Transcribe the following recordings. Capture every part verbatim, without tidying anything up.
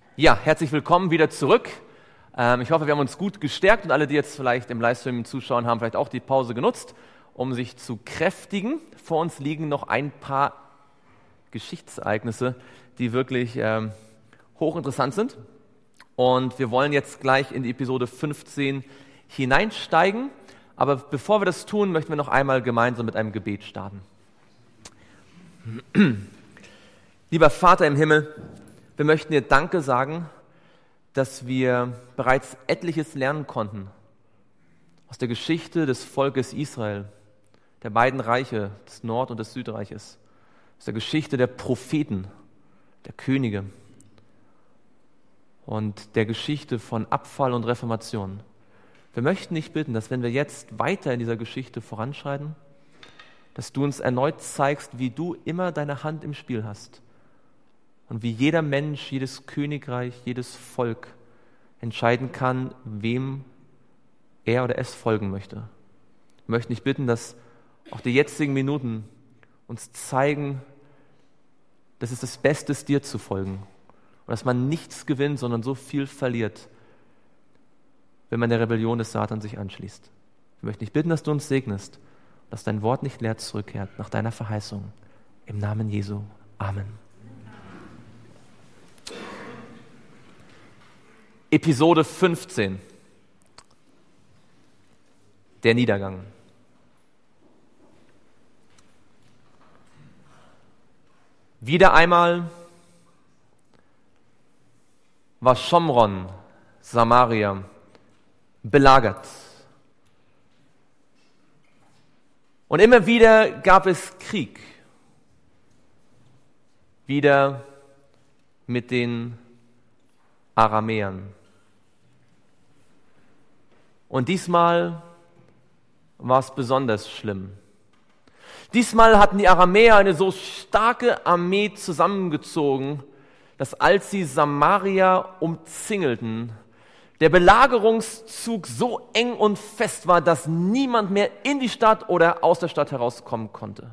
Ja, herzlich willkommen wieder zurück. Ähm, ich hoffe, wir haben uns gut gestärkt und alle, die jetzt vielleicht im Livestream zuschauen, haben vielleicht auch die Pause genutzt, um sich zu kräftigen. Vor uns liegen noch ein paar Geschichtsereignisse, die wirklich ähm, hochinteressant sind. Und wir wollen jetzt gleich in die Episode fünfzehn hineinsteigen. Aber bevor wir das tun, möchten wir noch einmal gemeinsam mit einem Gebet starten. Lieber Vater im Himmel, wir möchten dir Danke sagen, dass wir bereits etliches lernen konnten aus der Geschichte des Volkes Israel, der beiden Reiche, des Nord- und des Südreiches, aus der Geschichte der Propheten, der Könige und der Geschichte von Abfall und Reformation. Wir möchten dich bitten, dass wenn wir jetzt weiter in dieser Geschichte voranschreiten, dass du uns erneut zeigst, wie du immer deine Hand im Spiel hast und wie jeder Mensch, jedes Königreich, jedes Volk entscheiden kann, wem er oder es folgen möchte. Wir möchten dich bitten, dass auch die jetzigen Minuten uns zeigen, dass es das Beste ist, dir zu folgen und dass man nichts gewinnt, sondern so viel verliert, wenn man der Rebellion des Satans sich anschließt. Wir möchten dich bitten, dass du uns segnest, dass dein Wort nicht leer zurückkehrt nach deiner Verheißung. Im Namen Jesu. Amen. Episode fünfzehn. Der Niedergang. Wieder einmal war Schomron, Samaria, belagert. Und immer wieder gab es Krieg. Wieder mit den Aramäern. Und diesmal war es besonders schlimm. Diesmal hatten die Aramäer eine so starke Armee zusammengezogen, dass als sie Samaria umzingelten, der Belagerungszug so eng und fest war, dass niemand mehr in die Stadt oder aus der Stadt herauskommen konnte.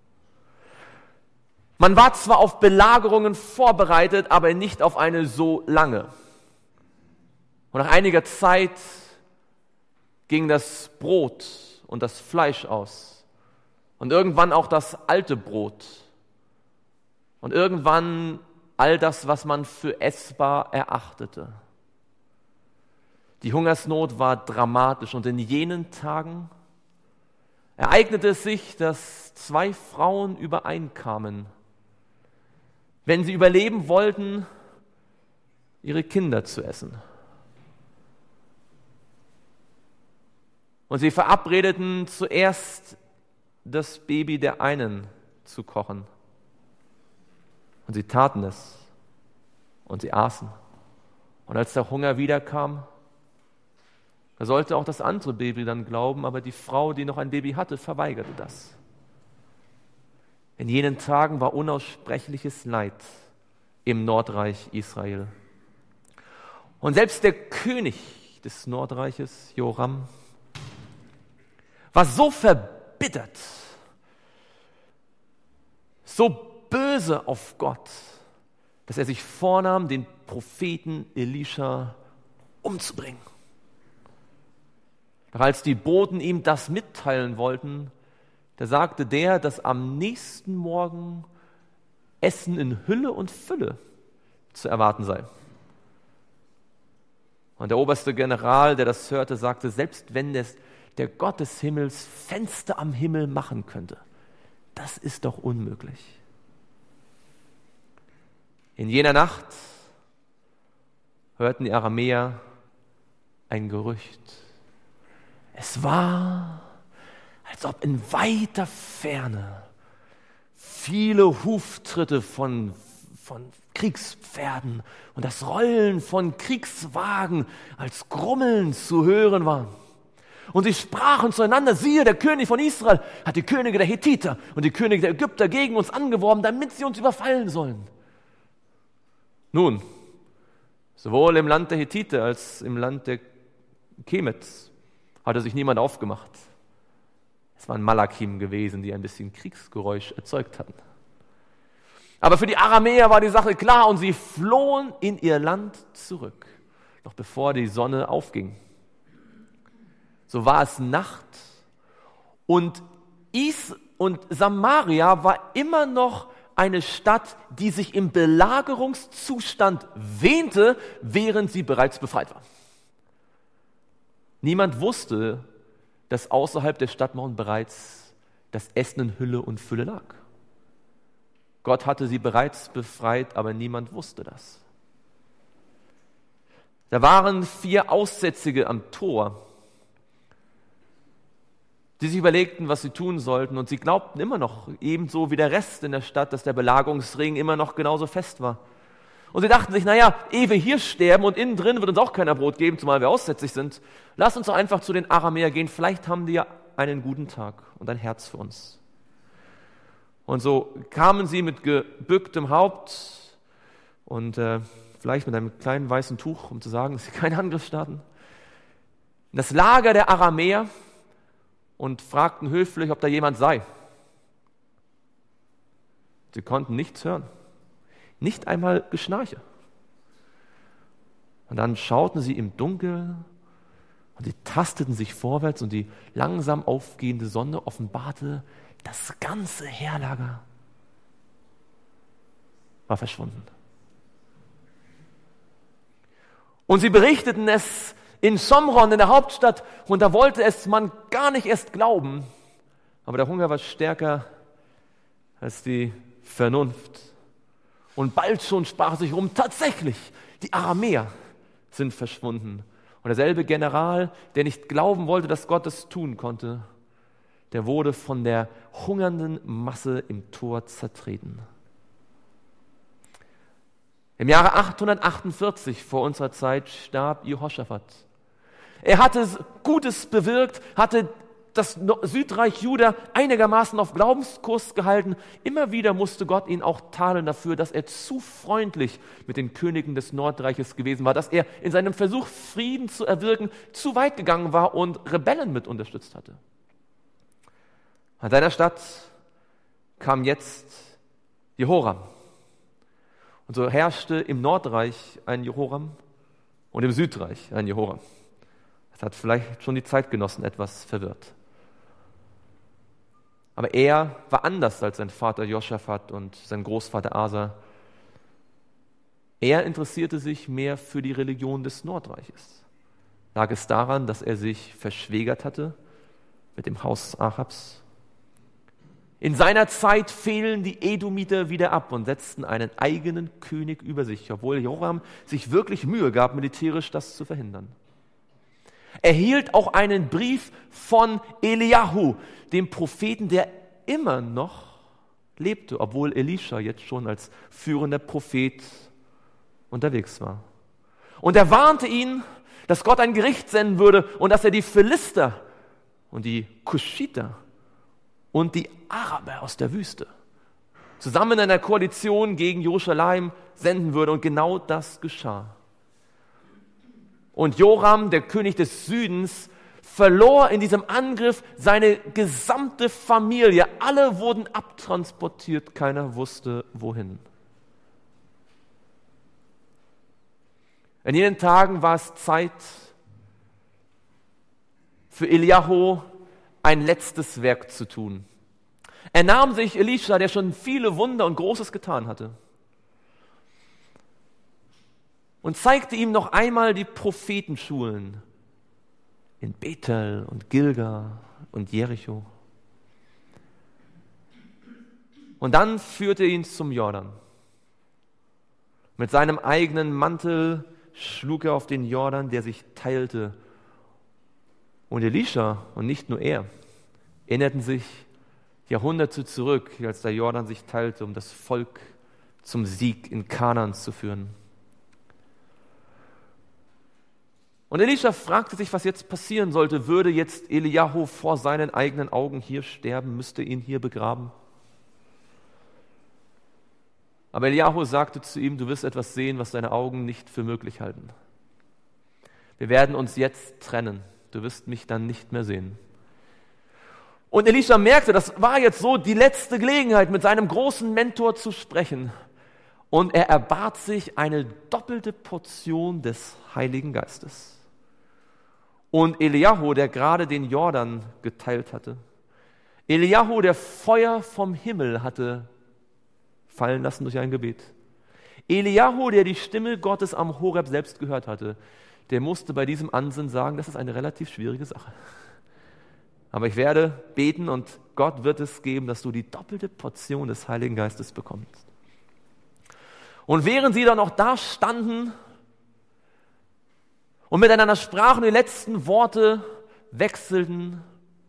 Man war zwar auf Belagerungen vorbereitet, aber nicht auf eine so lange. Und nach einiger Zeit ging das Brot und das Fleisch aus. Und irgendwann auch das alte Brot. Und irgendwann all das, was man für essbar erachtete. Die Hungersnot war dramatisch und in jenen Tagen ereignete es sich, dass zwei Frauen übereinkamen, wenn sie überleben wollten, ihre Kinder zu essen. Und sie verabredeten zuerst, das Baby der einen zu kochen. Und sie taten es. Und sie aßen. Und als der Hunger wiederkam, da sollte auch das andere Baby dann glauben, aber die Frau, die noch ein Baby hatte, verweigerte das. In jenen Tagen war unaussprechliches Leid im Nordreich Israel. Und selbst der König des Nordreiches, Joram, war so verbittert, so böse auf Gott, dass er sich vornahm, den Propheten Elisha umzubringen. Doch als die Boten ihm das mitteilen wollten, da sagte der, dass am nächsten Morgen Essen in Hülle und Fülle zu erwarten sei. Und der oberste General, der das hörte, sagte, selbst wenn es der Gott des Himmels Fenster am Himmel machen könnte, das ist doch unmöglich. In jener Nacht hörten die Aramäer ein Gerücht. Es war, als ob in weiter Ferne viele Huftritte von, von Kriegspferden und das Rollen von Kriegswagen als Grummeln zu hören waren. Und sie sprachen zueinander, siehe, der König von Israel hat die Könige der Hethiter und die Könige der Ägypter gegen uns angeworben, damit sie uns überfallen sollen. Nun, sowohl im Land der Hethiter als im Land der Kemets hatte sich niemand aufgemacht. Es waren Malakim gewesen, die ein bisschen Kriegsgeräusch erzeugt hatten. Aber für die Aramäer war die Sache klar und sie flohen in ihr Land zurück, noch bevor die Sonne aufging. So war es Nacht und Is und Samaria war immer noch eine Stadt, die sich im Belagerungszustand wähnte, während sie bereits befreit war. Niemand wusste, dass außerhalb der Stadtmauern bereits das Essen in Hülle und Fülle lag. Gott hatte sie bereits befreit, aber niemand wusste das. Da waren vier Aussätzige am Tor, die sich überlegten, was sie tun sollten, und sie glaubten immer noch, ebenso wie der Rest in der Stadt, dass der Belagerungsring immer noch genauso fest war. Und sie dachten sich, naja, ehe wir hier sterben und innen drin wird uns auch keiner Brot geben, zumal wir aussätzig sind, lass uns doch einfach zu den Aramäer gehen, vielleicht haben die ja einen guten Tag und ein Herz für uns. Und so kamen sie mit gebücktem Haupt und äh, vielleicht mit einem kleinen weißen Tuch, um zu sagen, dass sie keinen Angriff starten, in das Lager der Aramäer und fragten höflich, ob da jemand sei. Sie konnten nichts hören, nicht einmal Geschnarche. Und dann schauten sie im Dunkeln und sie tasteten sich vorwärts und die langsam aufgehende Sonne offenbarte, das ganze Heerlager war verschwunden. Und sie berichteten es in Shomron, in der Hauptstadt, und da wollte es man gar nicht erst glauben. Aber der Hunger war stärker als die Vernunft. Und bald schon sprach sich rum, tatsächlich, die Aramäer sind verschwunden. Und derselbe General, der nicht glauben wollte, dass Gott es tun konnte, der wurde von der hungernden Masse im Tor zertreten. Im Jahre achthundertachtundvierzig vor unserer Zeit starb Jehoschaphat. Er hatte Gutes bewirkt, hatte das Südreich Juda einigermaßen auf Glaubenskurs gehalten. Immer wieder musste Gott ihn auch tadeln dafür, dass er zu freundlich mit den Königen des Nordreiches gewesen war, dass er in seinem Versuch, Frieden zu erwirken, zu weit gegangen war und Rebellen mit unterstützt hatte. An seiner Stadt kam jetzt Jehoram. Und so herrschte im Nordreich ein Jehoram und im Südreich ein Jehoram. Das hat vielleicht schon die Zeitgenossen etwas verwirrt. Aber er war anders als sein Vater Joschafat und sein Großvater Asa. Er interessierte sich mehr für die Religion des Nordreiches. Lag es daran, dass er sich verschwägert hatte mit dem Haus Achabs? In seiner Zeit fielen die Edomiter wieder ab und setzten einen eigenen König über sich, obwohl Joram sich wirklich Mühe gab, militärisch das zu verhindern. Er hielt auch einen Brief von Eliahu, dem Propheten, der immer noch lebte, obwohl Elisha jetzt schon als führender Prophet unterwegs war. Und er warnte ihn, dass Gott ein Gericht senden würde und dass er die Philister und die Kuschiter und die Araber aus der Wüste zusammen in einer Koalition gegen Jerusalem senden würde. Und genau das geschah. Und Joram, der König des Südens, verlor in diesem Angriff seine gesamte Familie. Alle wurden abtransportiert, keiner wusste wohin. In jenen Tagen war es Zeit für Eliahu, ein letztes Werk zu tun. Er nahm sich Elisha, der schon viele Wunder und Großes getan hatte, und zeigte ihm noch einmal die Prophetenschulen in Bethel und Gilgal und Jericho. Und dann führte er ihn zum Jordan. Mit seinem eigenen Mantel schlug er auf den Jordan, der sich teilte. Und Elisha, und nicht nur er, erinnerten sich Jahrhunderte zurück, als der Jordan sich teilte, um das Volk zum Sieg in Kanaan zu führen. Und Elisha fragte sich, was jetzt passieren sollte. Würde jetzt Eliahu vor seinen eigenen Augen hier sterben, müsste ihn hier begraben? Aber Eliahu sagte zu ihm, du wirst etwas sehen, was deine Augen nicht für möglich halten. Wir werden uns jetzt trennen. Du wirst mich dann nicht mehr sehen. Und Elisha merkte, das war jetzt so die letzte Gelegenheit, mit seinem großen Mentor zu sprechen. Und er erbat sich eine doppelte Portion des Heiligen Geistes. Und Eliahu, der gerade den Jordan geteilt hatte, Eliahu, der Feuer vom Himmel hatte fallen lassen durch ein Gebet, Eliahu, der die Stimme Gottes am Horeb selbst gehört hatte, der musste bei diesem Ansinnen sagen, das ist eine relativ schwierige Sache. Aber ich werde beten und Gott wird es geben, dass du die doppelte Portion des Heiligen Geistes bekommst. Und während sie dann noch da standen und miteinander sprachen, die letzten Worte wechselten,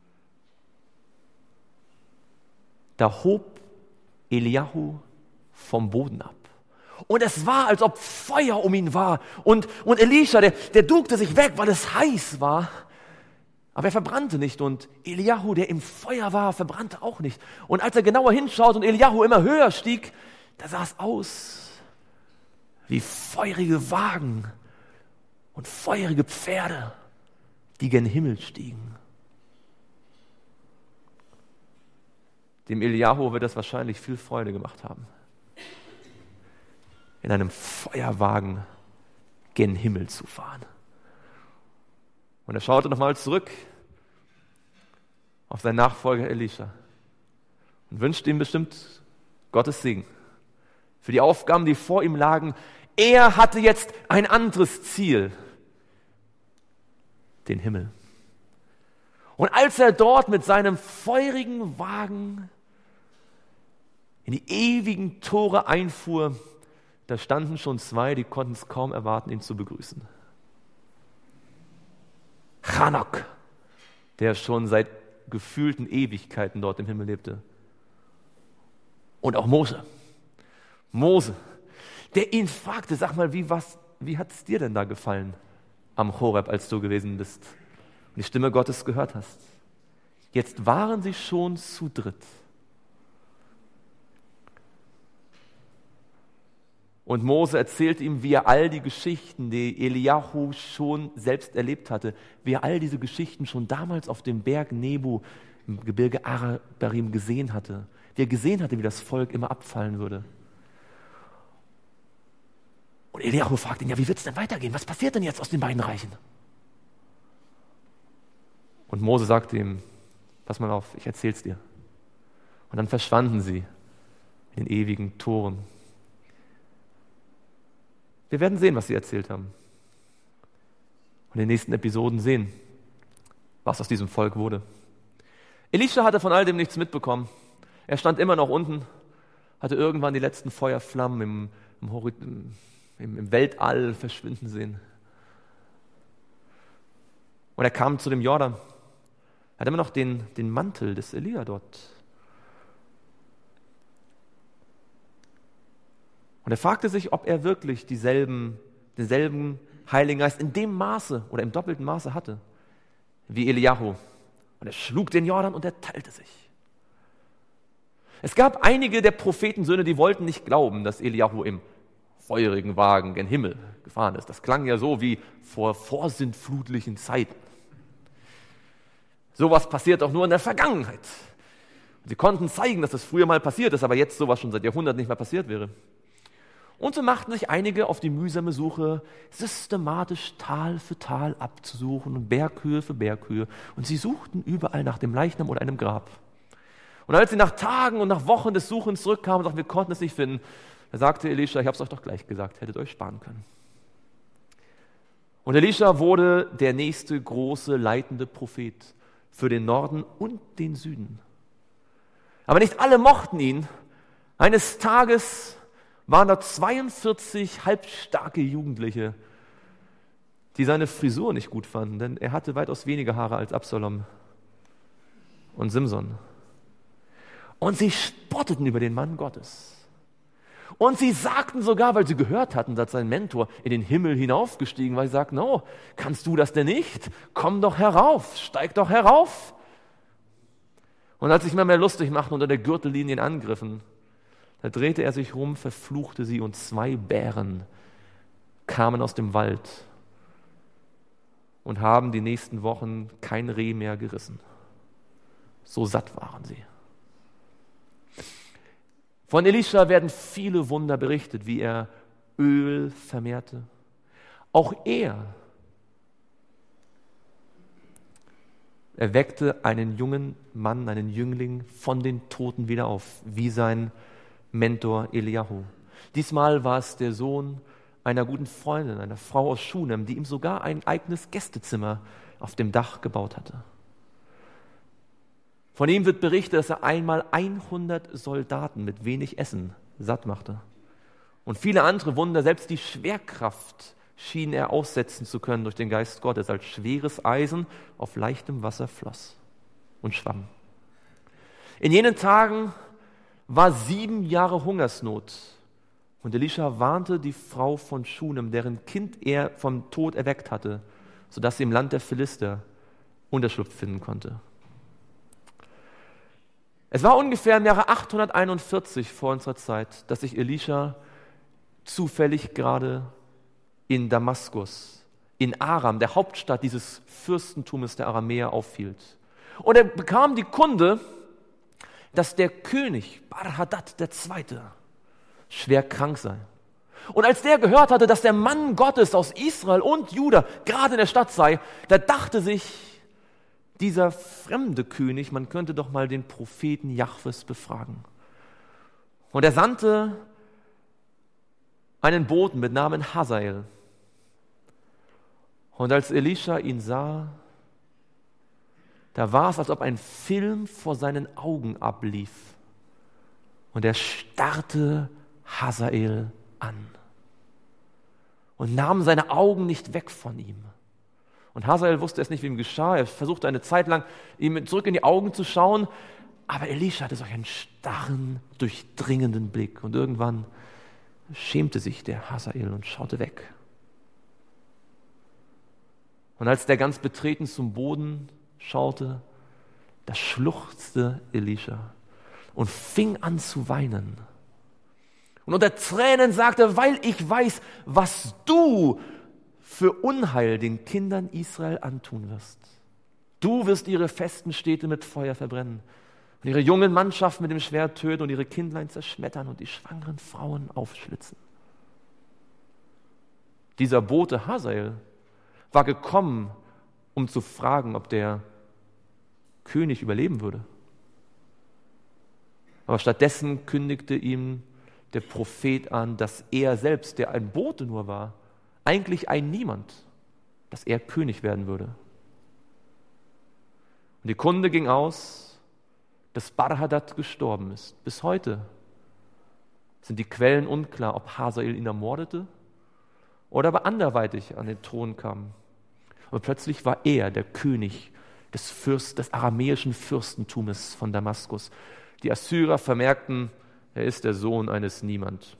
da hob Eliahu vom Boden ab. Und es war, als ob Feuer um ihn war. Und, und Elisha, der, der duckte sich weg, weil es heiß war. Aber er verbrannte nicht. Und Eliahu, der im Feuer war, verbrannte auch nicht. Und als er genauer hinschaut und Eliahu immer höher stieg, da sah es aus wie feurige Wagen und feurige Pferde, die gen Himmel stiegen. Dem Eliahu wird das wahrscheinlich viel Freude gemacht haben, in einem Feuerwagen gen Himmel zu fahren. Und er schaute nochmal zurück auf seinen Nachfolger Elisha und wünschte ihm bestimmt Gottes Segen für die Aufgaben, die vor ihm lagen. Er hatte jetzt ein anderes Ziel, den Himmel. Und als er dort mit seinem feurigen Wagen in die ewigen Tore einfuhr, da standen schon zwei, die konnten es kaum erwarten, ihn zu begrüßen. Chanok, der schon seit gefühlten Ewigkeiten dort im Himmel lebte. Und auch Mose. Mose, der ihn fragte, sag mal, wie, was, wie hat es dir denn da gefallen am Horeb, als du gewesen bist und die Stimme Gottes gehört hast? Jetzt waren sie schon zu dritt. Und Mose erzählte ihm, wie er all die Geschichten, die Eliahu schon selbst erlebt hatte, wie er all diese Geschichten schon damals auf dem Berg Nebo im Gebirge Arabarim gesehen hatte. Wie er gesehen hatte, wie das Volk immer abfallen würde. Und Eliahu fragte ihn, ja, wie wird es denn weitergehen? Was passiert denn jetzt aus den beiden Reichen? Und Mose sagte ihm, pass mal auf, ich erzähl's dir. Und dann verschwanden sie in den ewigen Toren. Wir werden sehen, was sie erzählt haben. Und in den nächsten Episoden sehen, was aus diesem Volk wurde. Elisha hatte von all dem nichts mitbekommen. Er stand immer noch unten, hatte irgendwann die letzten Feuerflammen im, im, Horizont, im, im Weltall verschwinden sehen. Und er kam zu dem Jordan. Er hat immer noch den, den Mantel des Elia dort. Und er fragte sich, ob er wirklich dieselben, denselben Heiligen Geist in dem Maße oder im doppelten Maße hatte wie Eliahu. Und er schlug den Jordan und er teilte sich. Es gab einige der Prophetensöhne, die wollten nicht glauben, dass Eliahu im feurigen Wagen gen Himmel gefahren ist. Das klang ja so wie vor vorsintflutlichen Zeiten. Sowas passiert auch nur in der Vergangenheit. Sie konnten zeigen, dass das früher mal passiert ist, aber jetzt sowas schon seit Jahrhunderten nicht mehr passiert wäre. Und so machten sich einige auf die mühsame Suche, systematisch Tal für Tal abzusuchen und Berghöhe für Berghöhe. Und sie suchten überall nach dem Leichnam oder einem Grab. Und als sie nach Tagen und nach Wochen des Suchens zurückkamen und sagten, wir konnten es nicht finden, da sagte Elisha, ich habe es euch doch gleich gesagt, hättet euch sparen können. Und Elisha wurde der nächste große leitende Prophet für den Norden und den Süden. Aber nicht alle mochten ihn. Eines Tages waren da zweiundvierzig halbstarke Jugendliche, die seine Frisur nicht gut fanden, denn er hatte weitaus weniger Haare als Absalom und Simson. Und sie spotteten über den Mann Gottes. Und sie sagten sogar, weil sie gehört hatten, dass sein Mentor in den Himmel hinaufgestiegen war, sie sagten, oh, kannst du das denn nicht? Komm doch herauf, steig doch herauf. Und als sich immer mehr lustig machten unter der Gürtellinie in Angriffen, da drehte er sich rum, verfluchte sie und zwei Bären kamen aus dem Wald und haben die nächsten Wochen kein Reh mehr gerissen. So satt waren sie. Von Elisha werden viele Wunder berichtet, wie er Öl vermehrte. Auch er erweckte einen jungen Mann, einen Jüngling von den Toten wieder auf, wie sein Mentor Eliahu. Diesmal war es der Sohn einer guten Freundin, einer Frau aus Schunem, die ihm sogar ein eigenes Gästezimmer auf dem Dach gebaut hatte. Von ihm wird berichtet, dass er einmal hundert Soldaten mit wenig Essen satt machte. Und viele andere Wunder, selbst die Schwerkraft schien er aussetzen zu können durch den Geist Gottes, als schweres Eisen auf leichtem Wasser floss und schwamm. In jenen Tagen war sieben Jahre Hungersnot. Und Elisha warnte die Frau von Schunem, deren Kind er vom Tod erweckt hatte, sodass sie im Land der Philister Unterschlupf finden konnte. Es war ungefähr im Jahre achthunderteinundvierzig vor unserer Zeit, dass sich Elisha zufällig gerade in Damaskus, in Aram, der Hauptstadt dieses Fürstentumes der Aramäer, aufhielt. Und er bekam die Kunde, dass der König Bar-Hadad der Zweite schwer krank sei. Und als der gehört hatte, dass der Mann Gottes aus Israel und Juda gerade in der Stadt sei, da dachte sich dieser fremde König, man könnte doch mal den Propheten Jahwes befragen. Und er sandte einen Boten mit Namen Hazael. Und als Elisha ihn sah, da war es, als ob ein Film vor seinen Augen ablief. Und er starrte Hazael an und nahm seine Augen nicht weg von ihm. Und Hazael wusste es nicht, wie ihm geschah. Er versuchte eine Zeit lang, ihm zurück in die Augen zu schauen, aber Elisha hatte solch einen starren, durchdringenden Blick. Und irgendwann schämte sich der Hazael und schaute weg. Und als der ganz betreten zum Boden schaute, da schluchzte Elisha und fing an zu weinen. Und unter Tränen sagte, weil ich weiß, was du für Unheil den Kindern Israel antun wirst. Du wirst ihre festen Städte mit Feuer verbrennen und ihre jungen Mannschaften mit dem Schwert töten und ihre Kindlein zerschmettern und die schwangeren Frauen aufschlitzen. Dieser Bote Hazael war gekommen, um zu fragen, ob der König überleben würde. Aber stattdessen kündigte ihm der Prophet an, dass er selbst, der ein Bote nur war, eigentlich ein Niemand, dass er König werden würde. Und die Kunde ging aus, dass Bar-Hadad gestorben ist. Bis heute sind die Quellen unklar, ob Hazael ihn ermordete oder aber anderweitig an den Thron kam. Aber plötzlich war er der König des, Fürst, des aramäischen Fürstentumes von Damaskus. Die Assyrer vermerkten, er ist der Sohn eines Niemand.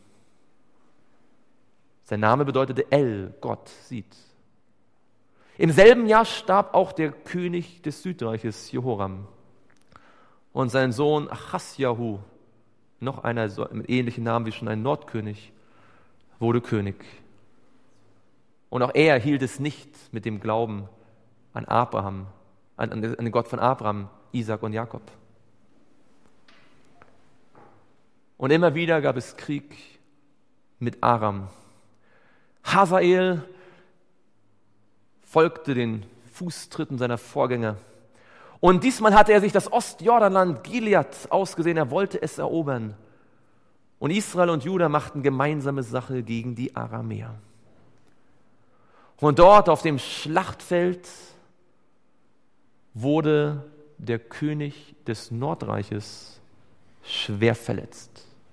Sein Name bedeutete El, Gott sieht. Im selben Jahr starb auch der König des Südreiches, Jehoram. Und sein Sohn Achasjahu, noch einer mit ähnlichen Namen wie schon ein Nordkönig, wurde König. Und auch er hielt es nicht mit dem Glauben an Abraham, an, an den Gott von Abraham, Isaac und Jakob. Und immer wieder gab es Krieg mit Aram. Hazael folgte den Fußtritten seiner Vorgänger. Und diesmal hatte er sich das Ostjordanland Gilead ausgesehen, er wollte es erobern. Und Israel und Juda machten gemeinsame Sache gegen die Aramäer. Und dort auf dem Schlachtfeld wurde der König des Nordreiches schwer verletzt.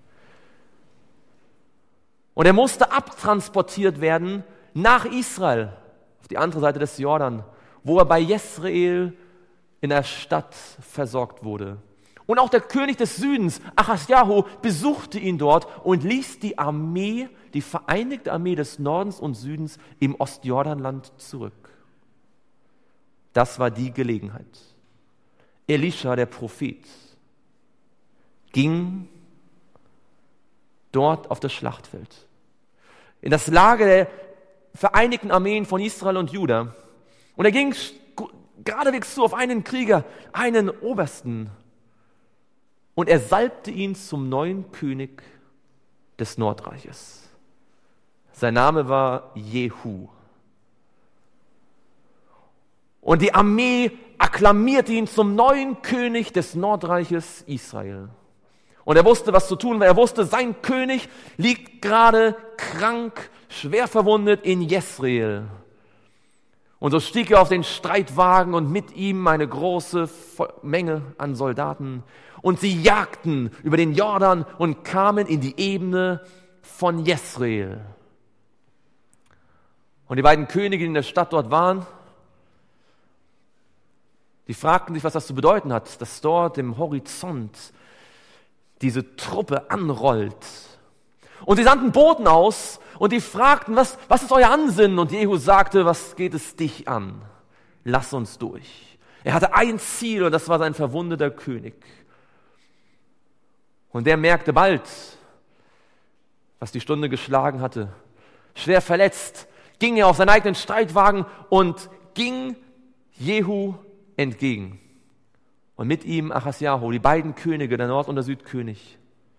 Und er musste abtransportiert werden nach Israel, auf die andere Seite des Jordan, wo er bei Jesreel in der Stadt versorgt wurde. Und auch der König des Südens, Achasjahu, besuchte ihn dort und ließ die Armee, die vereinigte Armee des Nordens und Südens im Ostjordanland zurück. Das war die Gelegenheit. Elisha, der Prophet, ging dort auf das Schlachtfeld, in das Lager der vereinigten Armeen von Israel und Juda. Und er ging geradewegs zu auf einen Krieger, einen Obersten. Und er salbte ihn zum neuen König des Nordreiches. Sein Name war Jehu. Und die Armee akklamierte ihn zum neuen König des Nordreiches Israel. Und er wusste, was zu tun war. Er wusste, sein König liegt gerade krank, schwer verwundet in Jesreel. Und so stieg er auf den Streitwagen und mit ihm eine große Menge an Soldaten. Und sie jagten über den Jordan und kamen in die Ebene von Jesreel. Und die beiden Könige, die in der Stadt dort waren, die fragten sich, was das zu bedeuten hat, dass dort im Horizont diese Truppe anrollt. Und sie sandten Boten aus und die fragten, was, was ist euer Ansinnen? Und Jehu sagte, was geht es dich an? Lass uns durch. Er hatte ein Ziel und das war sein verwundeter König. Und der merkte bald, was die Stunde geschlagen hatte. Schwer verletzt ging er auf seinen eigenen Streitwagen und ging Jehu entgegen. Und mit ihm Achasjahu, die beiden Könige, der Nord- und der Südkönig.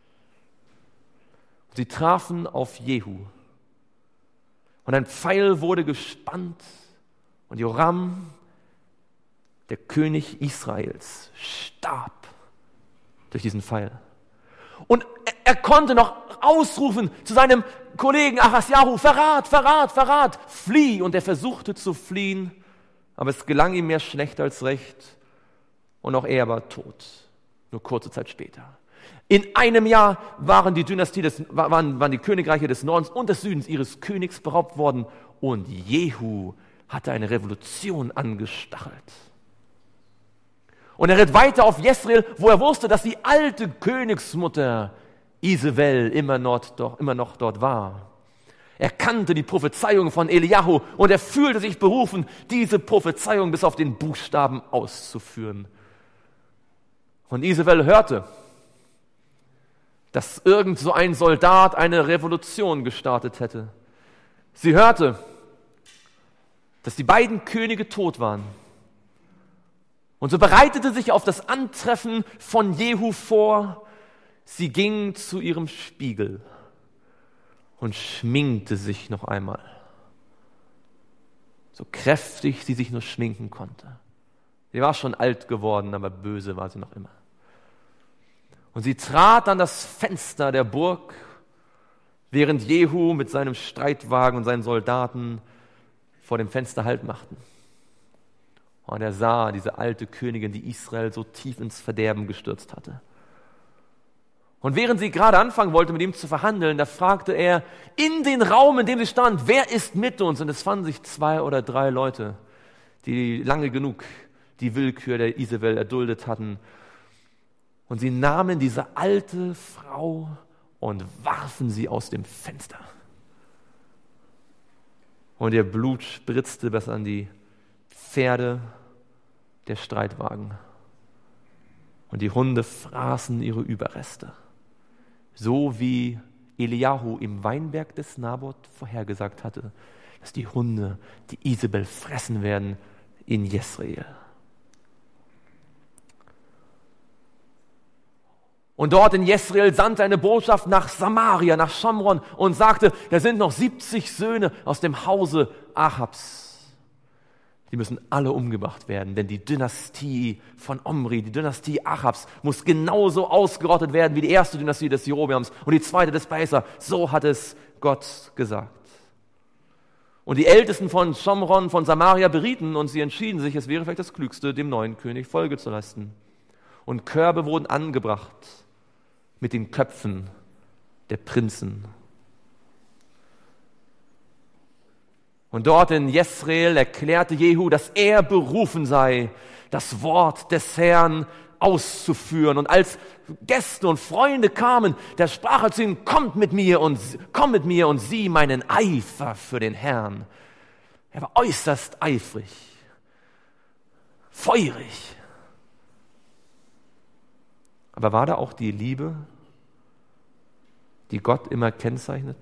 Sie trafen auf Jehu. Und ein Pfeil wurde gespannt und Joram, der König Israels, starb durch diesen Pfeil. Und er, er konnte noch ausrufen zu seinem Kollegen Achasjahu, Verrat, Verrat, Verrat, flieh. Und er versuchte zu fliehen, aber es gelang ihm mehr schlecht als recht. Und auch er war tot, nur kurze Zeit später. In einem Jahr waren die Dynastie des, waren, waren die Königreiche des Nordens und des Südens ihres Königs beraubt worden. Und Jehu hatte eine Revolution angestachelt. Und er ritt weiter auf Jesreel, wo er wusste, dass die alte Königsmutter Isabel immer noch, doch, immer noch dort war. Er kannte die Prophezeiung von Eliahu und er fühlte sich berufen, diese Prophezeiung bis auf den Buchstaben auszuführen. Und Isabel hörte, dass irgend so ein Soldat eine Revolution gestartet hätte. Sie hörte, dass die beiden Könige tot waren. Und so bereitete sich auf das Antreffen von Jehu vor. Sie ging zu ihrem Spiegel und schminkte sich noch einmal. So kräftig sie sich nur schminken konnte. Sie war schon alt geworden, aber böse war sie noch immer. Und sie trat an das Fenster der Burg, während Jehu mit seinem Streitwagen und seinen Soldaten vor dem Fenster Halt machten. Und er sah diese alte Königin, die Israel so tief ins Verderben gestürzt hatte. Und während sie gerade anfangen wollte, mit ihm zu verhandeln, da fragte er in den Raum, in dem sie stand, wer ist mit uns? Und es fanden sich zwei oder drei Leute, die lange genug die Willkür der Isabel erduldet hatten. Und sie nahmen diese alte Frau und warfen sie aus dem Fenster. Und ihr Blut spritzte bis an die Pferde der Streitwagen. Und die Hunde fraßen ihre Überreste. So wie Eliahu im Weinberg des Naboth vorhergesagt hatte, dass die Hunde die Isabel fressen werden in Jesreel. Und dort in Jesreel sandte eine Botschaft nach Samaria, nach Schamron und sagte, da sind noch siebzig Söhne aus dem Hause Achabs. Die müssen alle umgebracht werden, denn die Dynastie von Omri, die Dynastie Achabs, muss genauso ausgerottet werden wie die erste Dynastie des Jerobeams und die zweite des Baasa. So hat es Gott gesagt. Und die Ältesten von Schamron, von Samaria berieten und sie entschieden sich, es wäre vielleicht das Klügste, dem neuen König Folge zu leisten. Und Körbe wurden angebracht mit den Köpfen der Prinzen. Und dort in Jesreel erklärte Jehu, dass er berufen sei, das Wort des Herrn auszuführen. Und als Gäste und Freunde kamen, da sprach er zu ihnen, kommt mit mir und komm mit mir und sieh meinen Eifer für den Herrn. Er war äußerst eifrig, feurig. Aber war da auch die Liebe, die Gott immer kennzeichnet?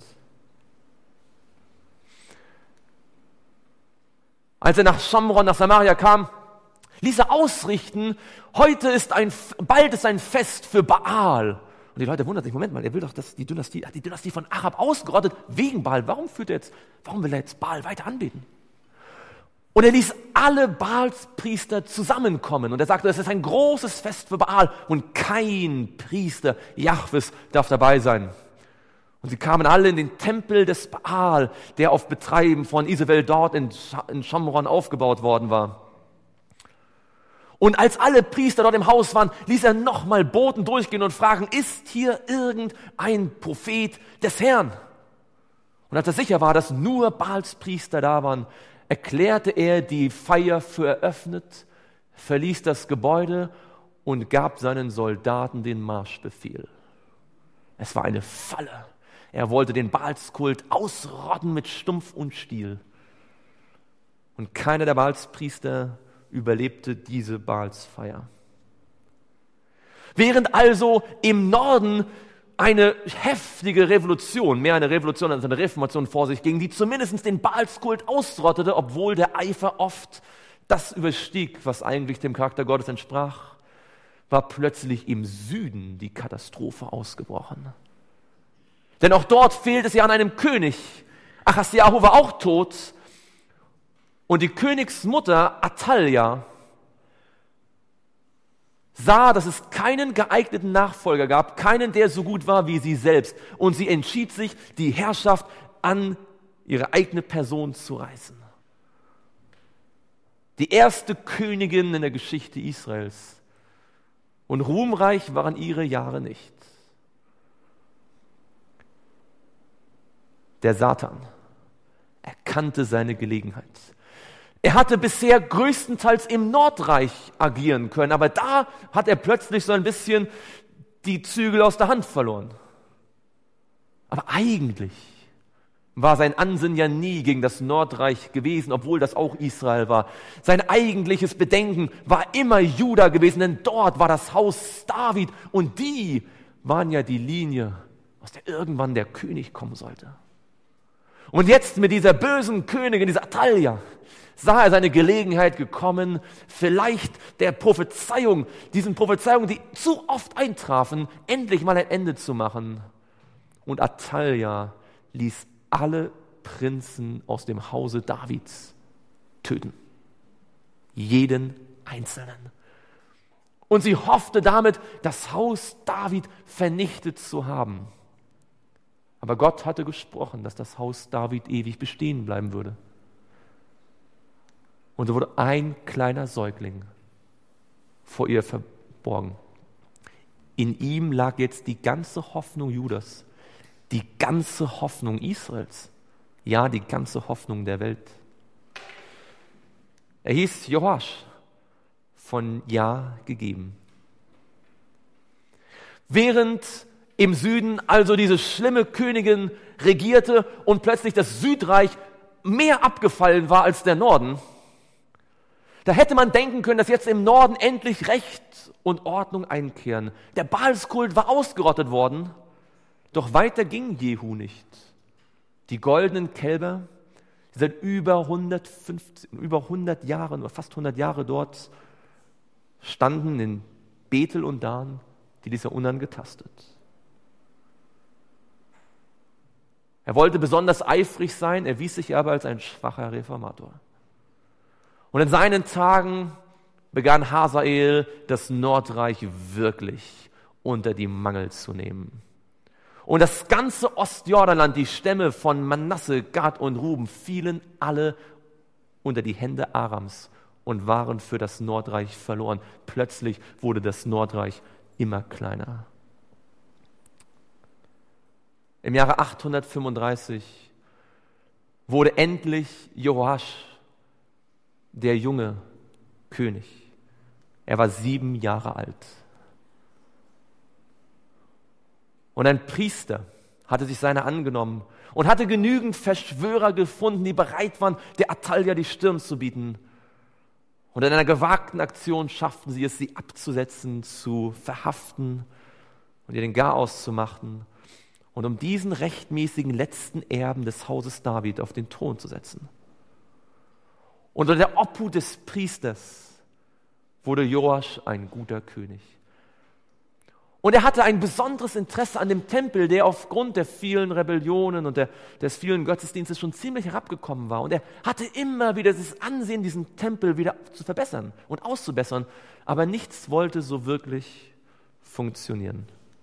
Als er nach Schamron, nach Samaria kam, Ließ er ausrichten, heute ist ein, bald ist ein Fest für Baal. Und die Leute wundern sich, Moment mal, er will doch dass die Dynastie, die Dynastie von Achab ausgerottet wegen Baal. Warum führt er jetzt, warum will er jetzt Baal weiter anbeten? Und er ließ alle Baalspriester zusammenkommen. Und er sagte, es ist ein großes Fest für Baal und kein Priester Jahwes darf dabei sein. Und sie kamen alle in den Tempel des Baal, der auf Betreiben von Isabel dort in, Sch- in Schamron aufgebaut worden war. Und als alle Priester dort im Haus waren, ließ er nochmal Boten durchgehen und fragen, ist hier irgendein Prophet des Herrn? Und als er sicher war, dass nur Baalspriester da waren, erklärte er die Feier für eröffnet, verließ das Gebäude und gab seinen Soldaten den Marschbefehl. Es war eine Falle. Er wollte den Baalskult ausrotten mit Stumpf und Stiel. Und keiner der Baalspriester überlebte diese Baalsfeier. Während also im Norden eine heftige Revolution, mehr eine Revolution als eine Reformation vor sich ging, die zumindest den Baalskult ausrottete, obwohl der Eifer oft das überstieg, was eigentlich dem Charakter Gottes entsprach, war plötzlich im Süden die Katastrophe ausgebrochen. Denn auch dort fehlt es ja an einem König. Achasjahu war auch tot und die Königsmutter Atalja sah, dass es keinen geeigneten Nachfolger gab, keinen, der so gut war wie sie selbst. Und sie entschied sich, die Herrschaft an ihre eigene Person zu reißen. Die erste Königin in der Geschichte Israels. Und ruhmreich waren ihre Jahre nicht. Der Satan erkannte seine Gelegenheit. Er hatte bisher größtenteils im Nordreich agieren können, aber da hat er plötzlich so ein bisschen die Zügel aus der Hand verloren. Aber eigentlich war sein Ansinnen ja nie gegen das Nordreich gewesen, obwohl das auch Israel war. Sein eigentliches Bedenken war immer Juda gewesen, denn dort war das Haus David und die waren ja die Linie, aus der irgendwann der König kommen sollte. Und jetzt mit dieser bösen Königin, dieser Atalja, sah er seine Gelegenheit gekommen, vielleicht der Prophezeiung, diesen Prophezeiungen, die zu oft eintrafen, endlich mal ein Ende zu machen. Und Atalja ließ alle Prinzen aus dem Hause Davids töten. Jeden einzelnen. Und sie hoffte damit, das Haus David vernichtet zu haben. Aber Gott hatte gesprochen, dass das Haus David ewig bestehen bleiben würde. Und so wurde ein kleiner Säugling vor ihr verborgen. In ihm lag jetzt die ganze Hoffnung Judas, die ganze Hoffnung Israels, ja, die ganze Hoffnung der Welt. Er hieß Joasch, von Ja gegeben. Während im Süden also diese schlimme Königin regierte und plötzlich das Südreich mehr abgefallen war als der Norden, da hätte man denken können, dass jetzt im Norden endlich Recht und Ordnung einkehren. Der Baalskult war ausgerottet worden, doch weiter ging Jehu nicht. Die goldenen Kälber, die seit über hundertfünfzig, über hundert Jahren oder fast hundert Jahre dort standen in Bethel und Dan, die ließ er unangetastet. Er wollte besonders eifrig sein, erwies sich aber als ein schwacher Reformator. Und in seinen Tagen begann Hasael, das Nordreich wirklich unter die Mangel zu nehmen. Und das ganze Ostjordanland, die Stämme von Manasse, Gad und Ruben, fielen alle unter die Hände Arams und waren für das Nordreich verloren. Plötzlich wurde das Nordreich immer kleiner. Im Jahre achthundertfünfunddreißig wurde endlich Joasch, der junge König. Er war sieben Jahre alt. Und ein Priester hatte sich seiner angenommen und hatte genügend Verschwörer gefunden, die bereit waren, der Atalja die Stirn zu bieten. Und in einer gewagten Aktion schafften sie es, sie abzusetzen, zu verhaften und ihr den Garaus zu machen und um diesen rechtmäßigen letzten Erben des Hauses David auf den Thron zu setzen. Und unter der Obhut des Priesters wurde Joasch ein guter König. Und er hatte ein besonderes Interesse an dem Tempel, der aufgrund der vielen Rebellionen und der, des vielen Gottesdienstes schon ziemlich herabgekommen war. Und er hatte immer wieder das Ansehen, diesen Tempel wieder zu verbessern und auszubessern. Aber nichts wollte so wirklich funktionieren.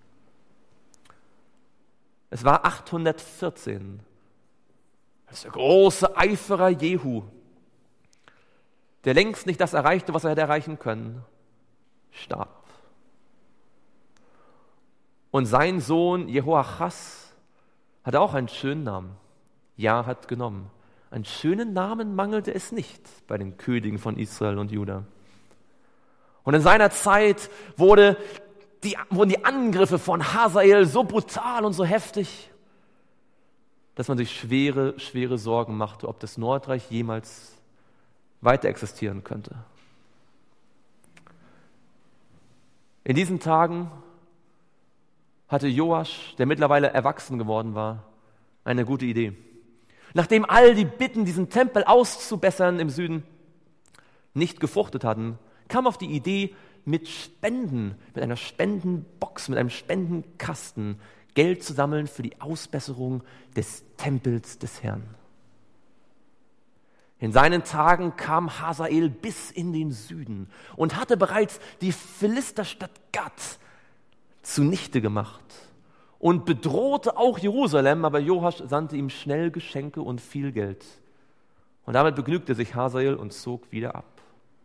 Es war achthundertvierzehn, als der große Eiferer Jehu, der längst nicht das erreichte, was er hätte erreichen können, starb. Und sein Sohn Jehoachas hatte auch einen schönen Namen. Ja, hat genommen. Einen schönen Namen mangelte es nicht bei den Königen von Israel und Juda. Und in seiner Zeit wurde die, wurden die Angriffe von Hazael so brutal und so heftig, dass man sich schwere, schwere Sorgen machte, ob das Nordreich jemals weiter existieren könnte. In diesen Tagen hatte Joasch, der mittlerweile erwachsen geworden war, eine gute Idee. Nachdem all die Bitten, diesen Tempel auszubessern im Süden, nicht gefruchtet hatten, kam auf die Idee, mit Spenden, mit einer Spendenbox, mit einem Spendenkasten Geld zu sammeln für die Ausbesserung des Tempels des Herrn. In seinen Tagen kam Hazael bis in den Süden und hatte bereits die Philisterstadt Gat zunichte gemacht und bedrohte auch Jerusalem, aber Joasch sandte ihm schnell Geschenke und viel Geld. Und damit begnügte sich Hazael und zog wieder ab.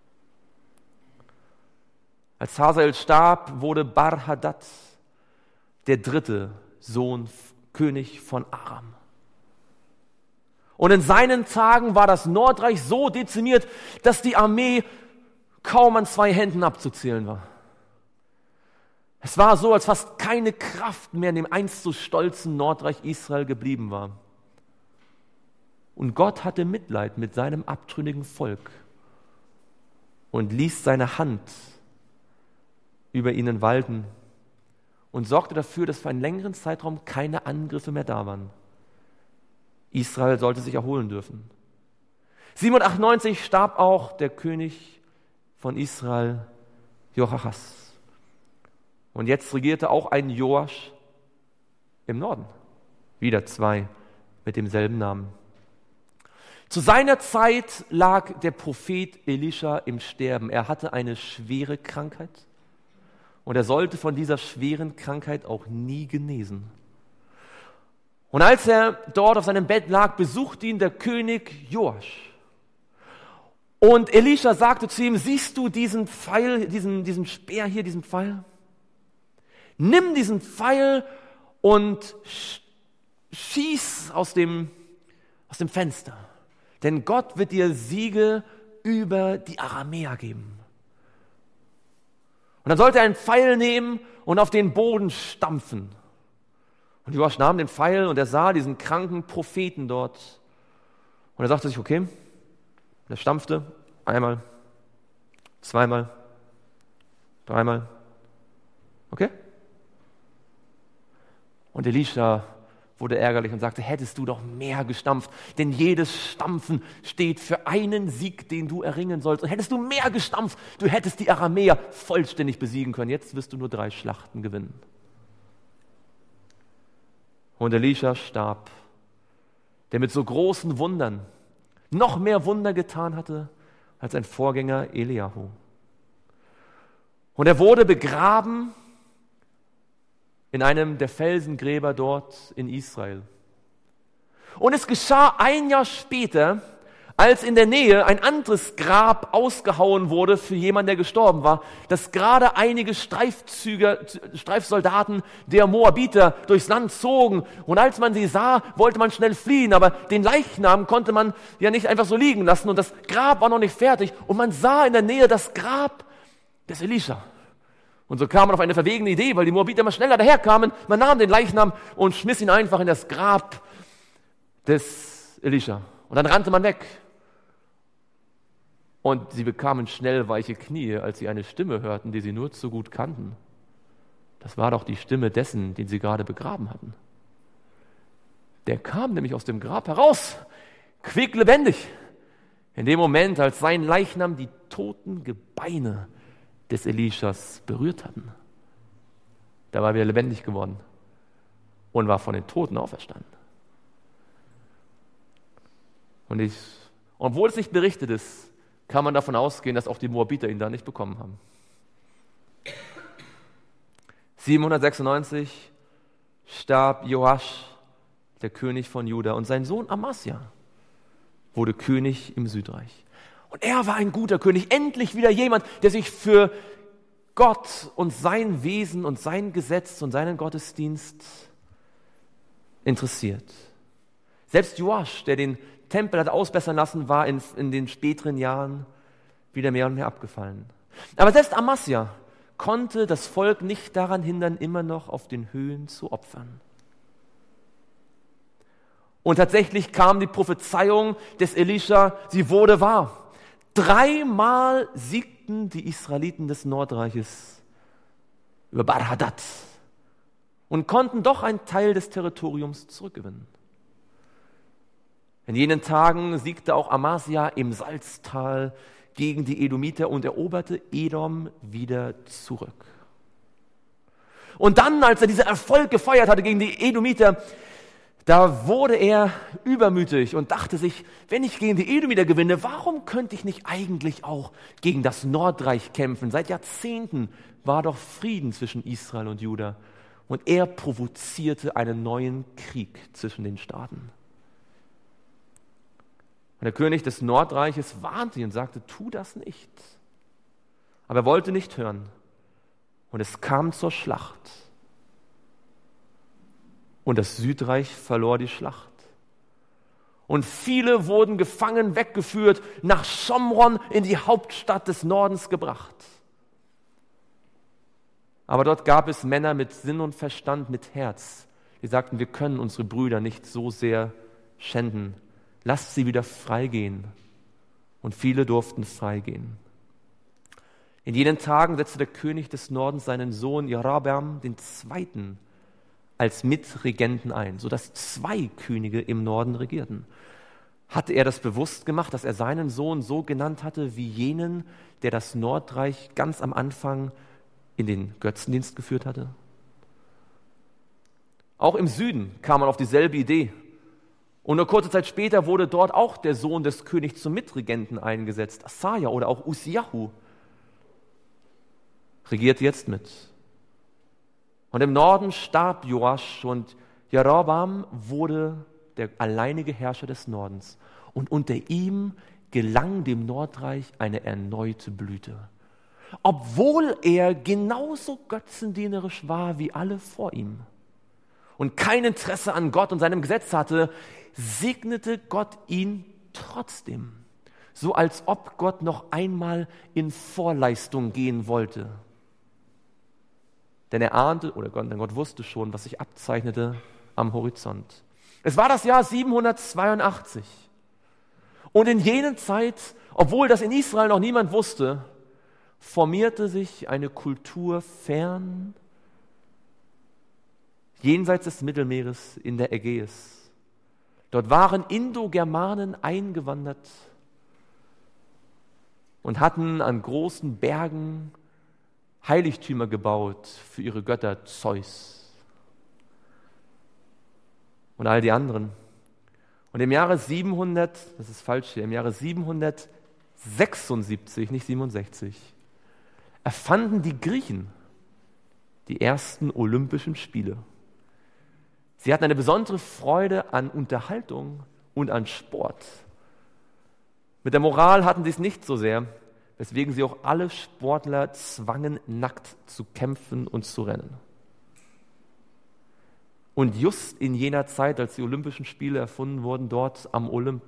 Als Hazael starb, wurde Bar-Hadad der dritte Sohn, König von Aram. Und in seinen Tagen war das Nordreich so dezimiert, dass die Armee kaum an zwei Händen abzuzählen war. Es war so, als fast keine Kraft mehr in dem einst so stolzen Nordreich Israel geblieben war. Und Gott hatte Mitleid mit seinem abtrünnigen Volk und ließ seine Hand über ihnen walten und sorgte dafür, dass für einen längeren Zeitraum keine Angriffe mehr da waren. Israel sollte sich erholen dürfen. siebenhundertachtundneunzig starb auch der König von Israel, Joachas. Und jetzt regierte auch ein Joasch im Norden. Wieder zwei mit demselben Namen. Zu seiner Zeit lag der Prophet Elisha im Sterben. Er hatte eine schwere Krankheit und er sollte von dieser schweren Krankheit auch nie genesen. Und als er dort auf seinem Bett lag, besuchte ihn der König Joasch. Und Elisha sagte zu ihm: Siehst du diesen Pfeil, diesen, diesen Speer hier, diesen Pfeil? Nimm diesen Pfeil und schieß aus dem, aus dem Fenster. Denn Gott wird dir Siege über die Aramäer geben. Und dann sollte er einen Pfeil nehmen und auf den Boden stampfen. Und Joasch nahm den Pfeil und er sah diesen kranken Propheten dort. Und er sagte sich, okay, er stampfte einmal, zweimal, dreimal. Okay? Und Elisha wurde ärgerlich und sagte, hättest du doch mehr gestampft, denn jedes Stampfen steht für einen Sieg, den du erringen sollst. Und hättest du mehr gestampft, du hättest die Aramäer vollständig besiegen können. Jetzt wirst du nur drei Schlachten gewinnen. Und Elisha starb, der mit so großen Wundern noch mehr Wunder getan hatte als sein Vorgänger Eliahu. Und er wurde begraben in einem der Felsengräber dort in Israel. Und es geschah ein Jahr später, als in der Nähe ein anderes Grab ausgehauen wurde für jemanden, der gestorben war, dass gerade einige Streifzüge, Streifsoldaten der Moabiter durchs Land zogen. Und als man sie sah, wollte man schnell fliehen, aber den Leichnam konnte man ja nicht einfach so liegen lassen und das Grab war noch nicht fertig. Und man sah in der Nähe das Grab des Elisha. Und so kam man auf eine verwegene Idee, weil die Moabiter immer schneller daherkamen. Man nahm den Leichnam und schmiss ihn einfach in das Grab des Elisha. Und dann rannte man weg. Und sie bekamen schnell weiche Knie, als sie eine Stimme hörten, die sie nur zu gut kannten. Das war doch die Stimme dessen, den sie gerade begraben hatten. Der kam nämlich aus dem Grab heraus, quicklebendig. In dem Moment, als sein Leichnam die toten Gebeine des Elischas berührt hatten. Da war er wieder lebendig geworden und war von den Toten auferstanden. Und ich, obwohl es nicht berichtet ist, kann man davon ausgehen, dass auch die Moabiter ihn da nicht bekommen haben. siebenhundertsechsundneunzig starb Joasch, der König von Juda, und sein Sohn Amasja wurde König im Südreich. Und er war ein guter König, endlich wieder jemand, der sich für Gott und sein Wesen und sein Gesetz und seinen Gottesdienst interessiert. Selbst Joasch, der den Tempel hat ausbessern lassen, war in, in den späteren Jahren wieder mehr und mehr abgefallen. Aber selbst Amasja konnte das Volk nicht daran hindern, immer noch auf den Höhen zu opfern. Und tatsächlich kam die Prophezeiung des Elisha, sie wurde wahr. Dreimal siegten die Israeliten des Nordreiches über Bar-Hadad und konnten doch einen Teil des Territoriums zurückgewinnen. In jenen Tagen siegte auch Amasja im Salztal gegen die Edomiter und eroberte Edom wieder zurück. Und dann, als er diesen Erfolg gefeiert hatte gegen die Edomiter, da wurde er übermütig und dachte sich, wenn ich gegen die Edomiter gewinne, warum könnte ich nicht eigentlich auch gegen das Nordreich kämpfen? Seit Jahrzehnten war doch Frieden zwischen Israel und Juda. Und er provozierte einen neuen Krieg zwischen den Staaten. Und der König des Nordreiches warnte ihn und sagte, tu das nicht. Aber er wollte nicht hören. Und es kam zur Schlacht. Und das Südreich verlor die Schlacht. Und viele wurden gefangen, weggeführt, nach Schomron in die Hauptstadt des Nordens gebracht. Aber dort gab es Männer mit Sinn und Verstand, mit Herz, die sagten, wir können unsere Brüder nicht so sehr schänden. Lasst sie wieder freigehen. Und viele durften freigehen. In jenen Tagen setzte der König des Nordens seinen Sohn Jerobeam den Zweiten als Mitregenten ein, sodass zwei Könige im Norden regierten. Hatte er das bewusst gemacht, dass er seinen Sohn so genannt hatte wie jenen, der das Nordreich ganz am Anfang in den Götzendienst geführt hatte? Auch im Süden kam man auf dieselbe Idee. Und nur kurze Zeit später wurde dort auch der Sohn des Königs zum Mitregenten eingesetzt. Asaja oder auch Uziahu regiert jetzt mit. Und im Norden starb Joasch und Jerobeam wurde der alleinige Herrscher des Nordens. Und unter ihm gelang dem Nordreich eine erneute Blüte. Obwohl er genauso götzendienerisch war wie alle vor ihm und kein Interesse an Gott und seinem Gesetz hatte, segnete Gott ihn trotzdem, so als ob Gott noch einmal in Vorleistung gehen wollte. Denn er ahnte, oder Gott, denn Gott wusste schon, was sich abzeichnete am Horizont. Es war das Jahr siebenhundertzweiundachtzig. Und in jener Zeit, obwohl das in Israel noch niemand wusste, formierte sich eine Kultur fern, jenseits des Mittelmeeres in der Ägäis. Dort waren Indogermanen eingewandert und hatten an großen Bergen Heiligtümer gebaut für ihre Götter Zeus und all die anderen. Und im Jahre siebenhundert, das ist falsch hier, im Jahre siebenhundertsechsundsiebzig, nicht siebenundsechzig, erfanden die Griechen die ersten Olympischen Spiele. Sie hatten eine besondere Freude an Unterhaltung und an Sport. Mit der Moral hatten sie es nicht so sehr, weswegen sie auch alle Sportler zwangen, nackt zu kämpfen und zu rennen. Und just in jener Zeit, als die Olympischen Spiele erfunden wurden, dort am Olymp,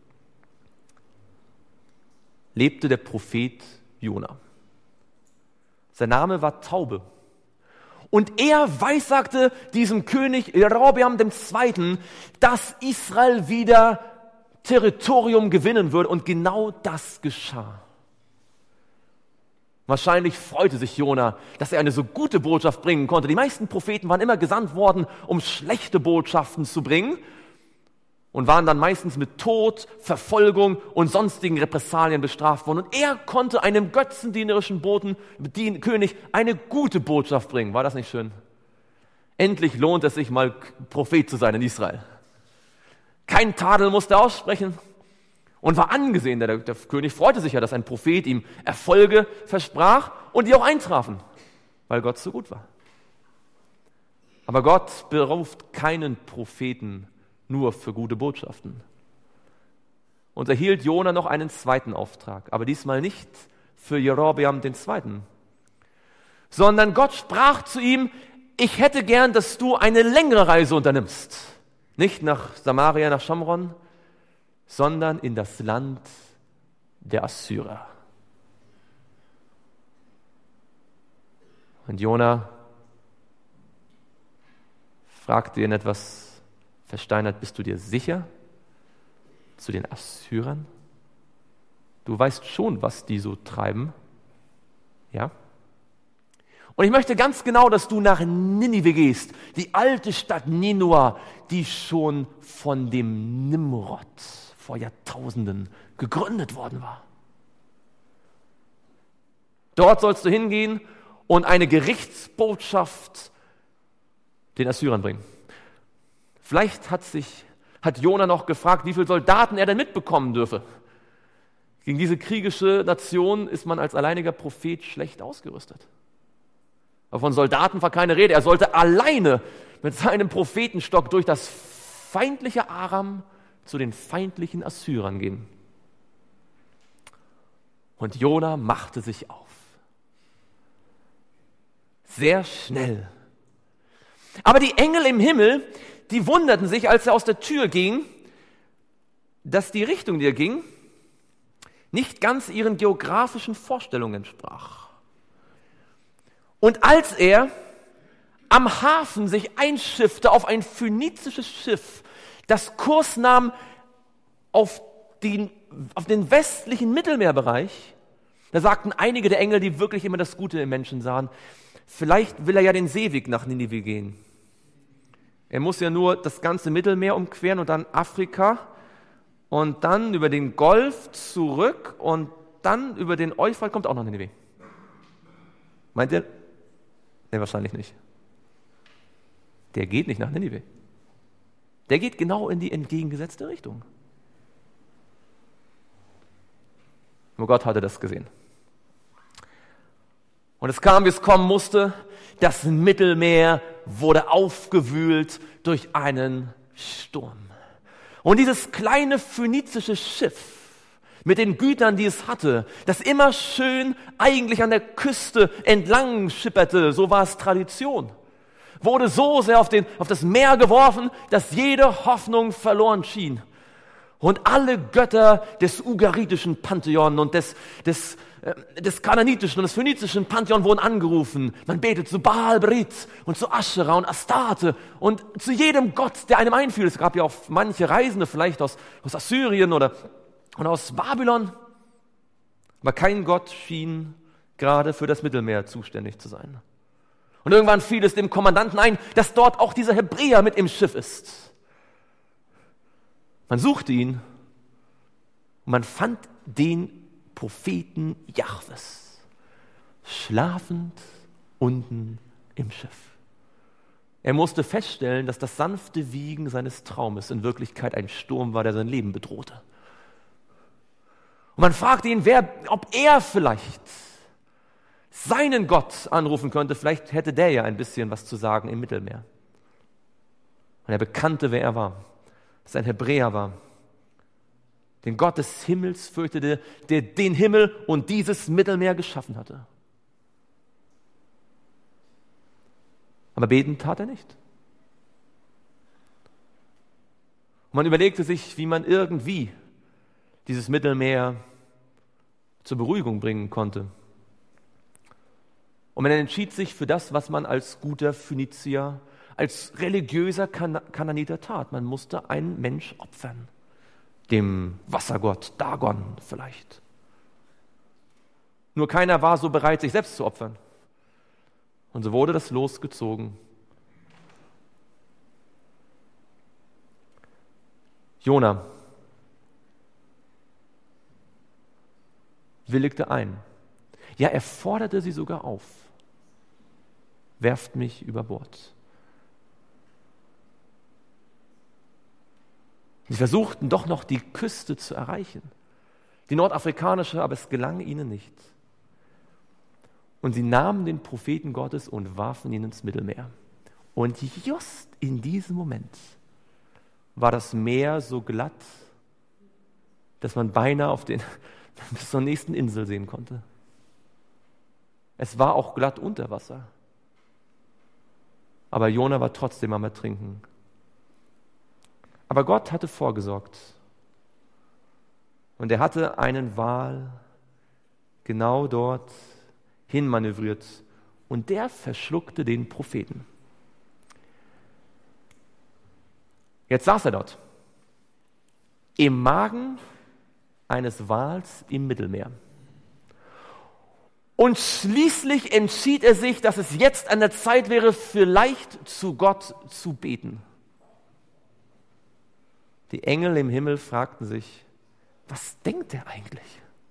lebte der Prophet Jona. Sein Name war Taube. Und er weissagte diesem König Jerobeam der Zweite., dass Israel wieder Territorium gewinnen würde. Und genau das geschah. Wahrscheinlich freute sich Jona, dass er eine so gute Botschaft bringen konnte. Die meisten Propheten waren immer gesandt worden, um schlechte Botschaften zu bringen. und waren dann meistens mit Tod, Verfolgung und sonstigen Repressalien bestraft worden. Und er konnte einem götzendienerischen Boten, den König, eine gute Botschaft bringen. War das nicht schön? Endlich lohnt es sich mal, Prophet zu sein in Israel. Kein Tadel musste er aussprechen und war angesehen. Der, der König freute sich ja, dass ein Prophet ihm Erfolge versprach und die auch eintrafen, weil Gott so gut war. Aber Gott beruft keinen Propheten nur für gute Botschaften. Und erhielt Jona noch einen zweiten Auftrag, aber diesmal nicht für Jerobeam den Zweiten, sondern Gott sprach zu ihm: Ich hätte gern, dass du eine längere Reise unternimmst. Nicht nach Samaria, nach Schamron, sondern in das Land der Assyrer. Und Jona fragte ihn etwas versteinert: Bist du dir sicher? Zu den Assyrern? Du weißt schon, was die so treiben. Ja? Und ich möchte ganz genau, dass du nach Ninive gehst, die alte Stadt Ninua, die schon von dem Nimrod vor Jahrtausenden gegründet worden war. Dort sollst du hingehen und eine Gerichtsbotschaft den Assyrern bringen. Vielleicht hat sich, hat Jona noch gefragt, wie viele Soldaten er denn mitbekommen dürfe. Gegen diese kriegische Nation ist man als alleiniger Prophet schlecht ausgerüstet. Aber von Soldaten war keine Rede. Er sollte alleine mit seinem Prophetenstock durch das feindliche Aram zu den feindlichen Assyrern gehen. Und Jona machte sich auf. Sehr schnell. Aber die Engel im Himmel, die wunderten sich, als er aus der Tür ging, dass die Richtung, die er ging, nicht ganz ihren geografischen Vorstellungen entsprach. Und als er am Hafen sich einschiffte auf ein phönizisches Schiff, das Kurs nahm auf den, auf den westlichen Mittelmeerbereich, da sagten einige der Engel, die wirklich immer das Gute im Menschen sahen, vielleicht will er ja den Seeweg nach Ninive gehen. Er muss ja nur das ganze Mittelmeer umqueren und dann Afrika und dann über den Golf zurück und dann über den Euphrat kommt auch noch Ninive. Meint ihr? Nee, wahrscheinlich nicht. Der geht nicht nach Ninive. Der geht genau in die entgegengesetzte Richtung. Aber Gott hatte das gesehen. Und es kam, wie es kommen musste. Das Mittelmeer wurde aufgewühlt durch einen Sturm. Und dieses kleine phönizische Schiff mit den Gütern, die es hatte, das immer schön eigentlich an der Küste entlang schipperte, so war es Tradition, wurde so sehr auf, den, auf das Meer geworfen, dass jede Hoffnung verloren schien. Und alle Götter des ugaritischen Pantheon und des, des, äh, des kananitischen und des phönizischen Pantheon wurden angerufen. Man betet zu Baal Berit und zu Aschera und Astarte und zu jedem Gott, der einem einfiel. Es gab ja auch manche Reisende, vielleicht aus, aus Assyrien oder, oder aus Babylon. Aber kein Gott schien gerade für das Mittelmeer zuständig zu sein. Und irgendwann fiel es dem Kommandanten ein, dass dort auch dieser Hebräer mit im Schiff ist. Man suchte ihn und man fand den Propheten Jahwes schlafend unten im Schiff. Er musste feststellen, dass das sanfte Wiegen seines Traumes in Wirklichkeit ein Sturm war, der sein Leben bedrohte. Und man fragte ihn, wer, ob er vielleicht seinen Gott anrufen könnte. Vielleicht hätte der ja ein bisschen was zu sagen im Mittelmeer. Und er bekannte, wer er war. Dass er ein Hebräer war, den Gott des Himmels fürchtete, der den Himmel und dieses Mittelmeer geschaffen hatte. Aber beten tat er nicht. Und man überlegte sich, wie man irgendwie dieses Mittelmeer zur Beruhigung bringen konnte. Und man entschied sich für das, was man als guter Phönizier, als religiöser kan- Kananiter tat. Man musste einen Mensch opfern. Dem Wassergott Dagon vielleicht. Nur keiner war so bereit, sich selbst zu opfern. Und so wurde das Los gezogen. Jona willigte ein. Ja, er forderte sie sogar auf. Werft mich über Bord. Sie versuchten doch noch die Küste zu erreichen, die nordafrikanische, aber es gelang ihnen nicht. Und sie nahmen den Propheten Gottes und warfen ihn ins Mittelmeer. Und just in diesem Moment war das Meer so glatt, dass man beinahe auf den, bis zur nächsten Insel sehen konnte. Es war auch glatt unter Wasser. Aber Jona war trotzdem am Ertrinken. Aber Gott hatte vorgesorgt. Und er hatte einen Wal genau dort hinmanövriert. Und der verschluckte den Propheten. Jetzt saß er dort. Im Magen eines Wals im Mittelmeer. Und schließlich entschied er sich, dass es jetzt an der Zeit wäre, vielleicht zu Gott zu beten. Die Engel im Himmel fragten sich, was denkt er eigentlich?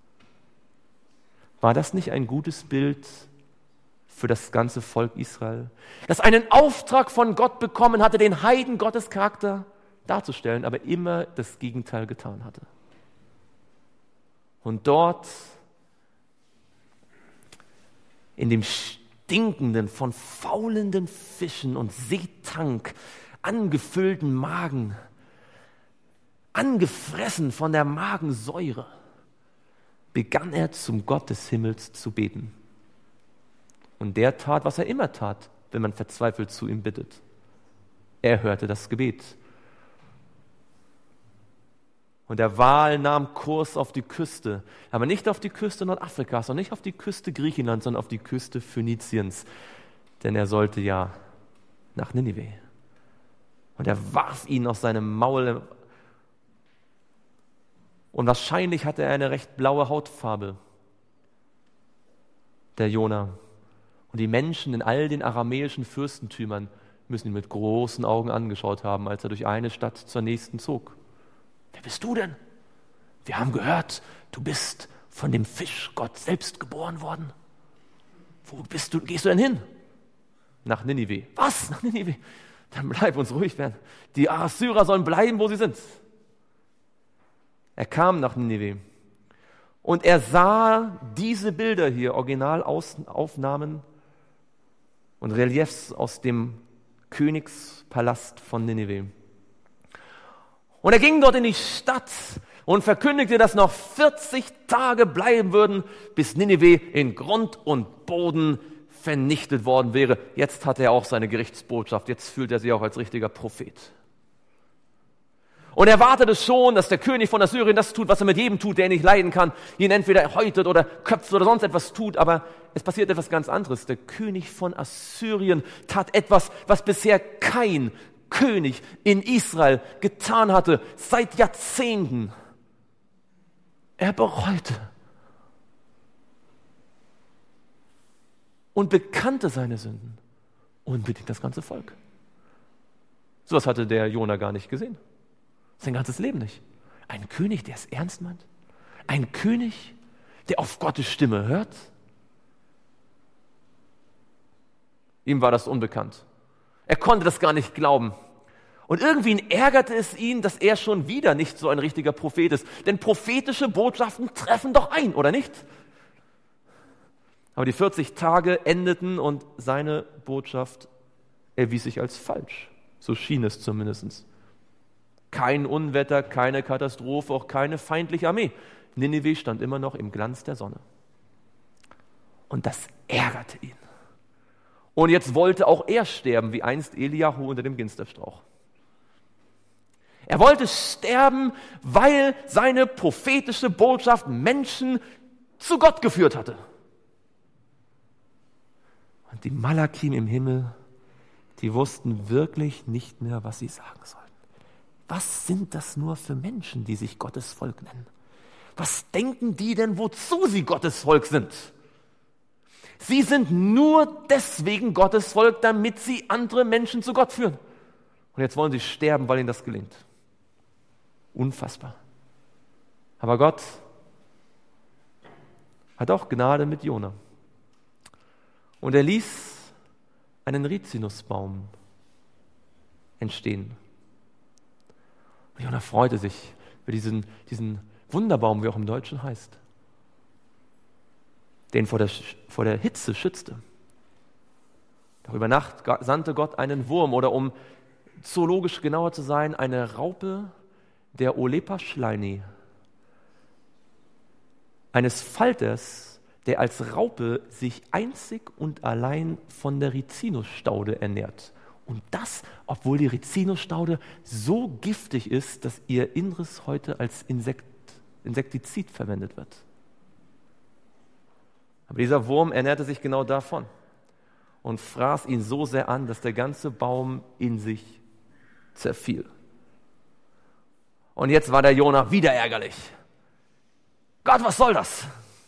War das nicht ein gutes Bild für das ganze Volk Israel, das einen Auftrag von Gott bekommen hatte, den Heiden Gottes Charakter darzustellen, aber immer das Gegenteil getan hatte? Und dort, in dem stinkenden, von faulenden Fischen und Seetank angefüllten Magen, angefressen von der Magensäure, begann er zum Gott des Himmels zu beten. Und der tat, was er immer tat, wenn man verzweifelt zu ihm bittet. Er hörte das Gebet. Und der Wal nahm Kurs auf die Küste, aber nicht auf die Küste Nordafrikas und nicht auf die Küste Griechenlands, sondern auf die Küste Phöniziens. Denn er sollte ja nach Ninive. Und er warf ihn aus seinem Maul. Und wahrscheinlich hatte er eine recht blaue Hautfarbe, der Jona. Und die Menschen in all den aramäischen Fürstentümern müssen ihn mit großen Augen angeschaut haben, als er durch eine Stadt zur nächsten zog. Wer bist du denn? Wir haben gehört, du bist von dem Fischgott selbst geboren worden. Wo bist du, gehst du denn hin? Nach Ninive. Was? Nach Ninive? Dann bleib uns ruhig werden. Die Assyrer sollen bleiben, wo sie sind. Er kam nach Ninive und er sah diese Bilder hier, Originalaufnahmen und Reliefs aus dem Königspalast von Ninive. Und er ging dort in die Stadt und verkündigte, dass noch vierzig Tage bleiben würden, bis Ninive in Grund und Boden vernichtet worden wäre. Jetzt hat er auch seine Gerichtsbotschaft, jetzt fühlt er sich auch als richtiger Prophet. Und er wartete schon, dass der König von Assyrien das tut, was er mit jedem tut, der ihn nicht leiden kann, ihn entweder häutet oder köpft oder sonst etwas tut, aber es passiert etwas ganz anderes. Der König von Assyrien tat etwas, was bisher kein König in Israel getan hatte, seit Jahrzehnten. Er bereute und bekannte seine Sünden und bedient das ganze Volk. So was hatte der Jona gar nicht gesehen. Sein ganzes Leben nicht. Ein König, der es ernst meint. Ein König, der auf Gottes Stimme hört. Ihm war das unbekannt. Er konnte das gar nicht glauben. Und irgendwie ärgerte es ihn, dass er schon wieder nicht so ein richtiger Prophet ist. Denn prophetische Botschaften treffen doch ein, oder nicht? Aber die vierzig Tage endeten und seine Botschaft erwies sich als falsch. So schien es zumindest. Kein Unwetter, keine Katastrophe, auch keine feindliche Armee. Ninive stand immer noch im Glanz der Sonne. Und das ärgerte ihn. Und jetzt wollte auch er sterben, wie einst Eliahu unter dem Ginsterstrauch. Er wollte sterben, weil seine prophetische Botschaft Menschen zu Gott geführt hatte. Und die Malakim im Himmel, die wussten wirklich nicht mehr, was sie sagen sollten. Was sind das nur für Menschen, die sich Gottes Volk nennen? Was denken die denn, wozu sie Gottes Volk sind? Sie sind nur deswegen Gottes Volk, damit sie andere Menschen zu Gott führen. Und jetzt wollen sie sterben, weil ihnen das gelingt. Unfassbar. Aber Gott hat auch Gnade mit Jona. Und er ließ einen Rizinusbaum entstehen. Und Jona freute sich über diesen, diesen Wunderbaum, wie auch im Deutschen heißt, den vor der, vor der Hitze schützte. Doch über Nacht sandte Gott einen Wurm, oder um zoologisch genauer zu sein, eine Raupe der Olepa schleini, eines Falters, der als Raupe sich einzig und allein von der Rizinusstaude ernährt. Und das, obwohl die Rizinusstaude so giftig ist, dass ihr Inneres heute als Insekt, Insektizid verwendet wird. Aber dieser Wurm ernährte sich genau davon und fraß ihn so sehr an, dass der ganze Baum in sich zerfiel. Und jetzt war der Jona wieder ärgerlich. Gott, was soll das?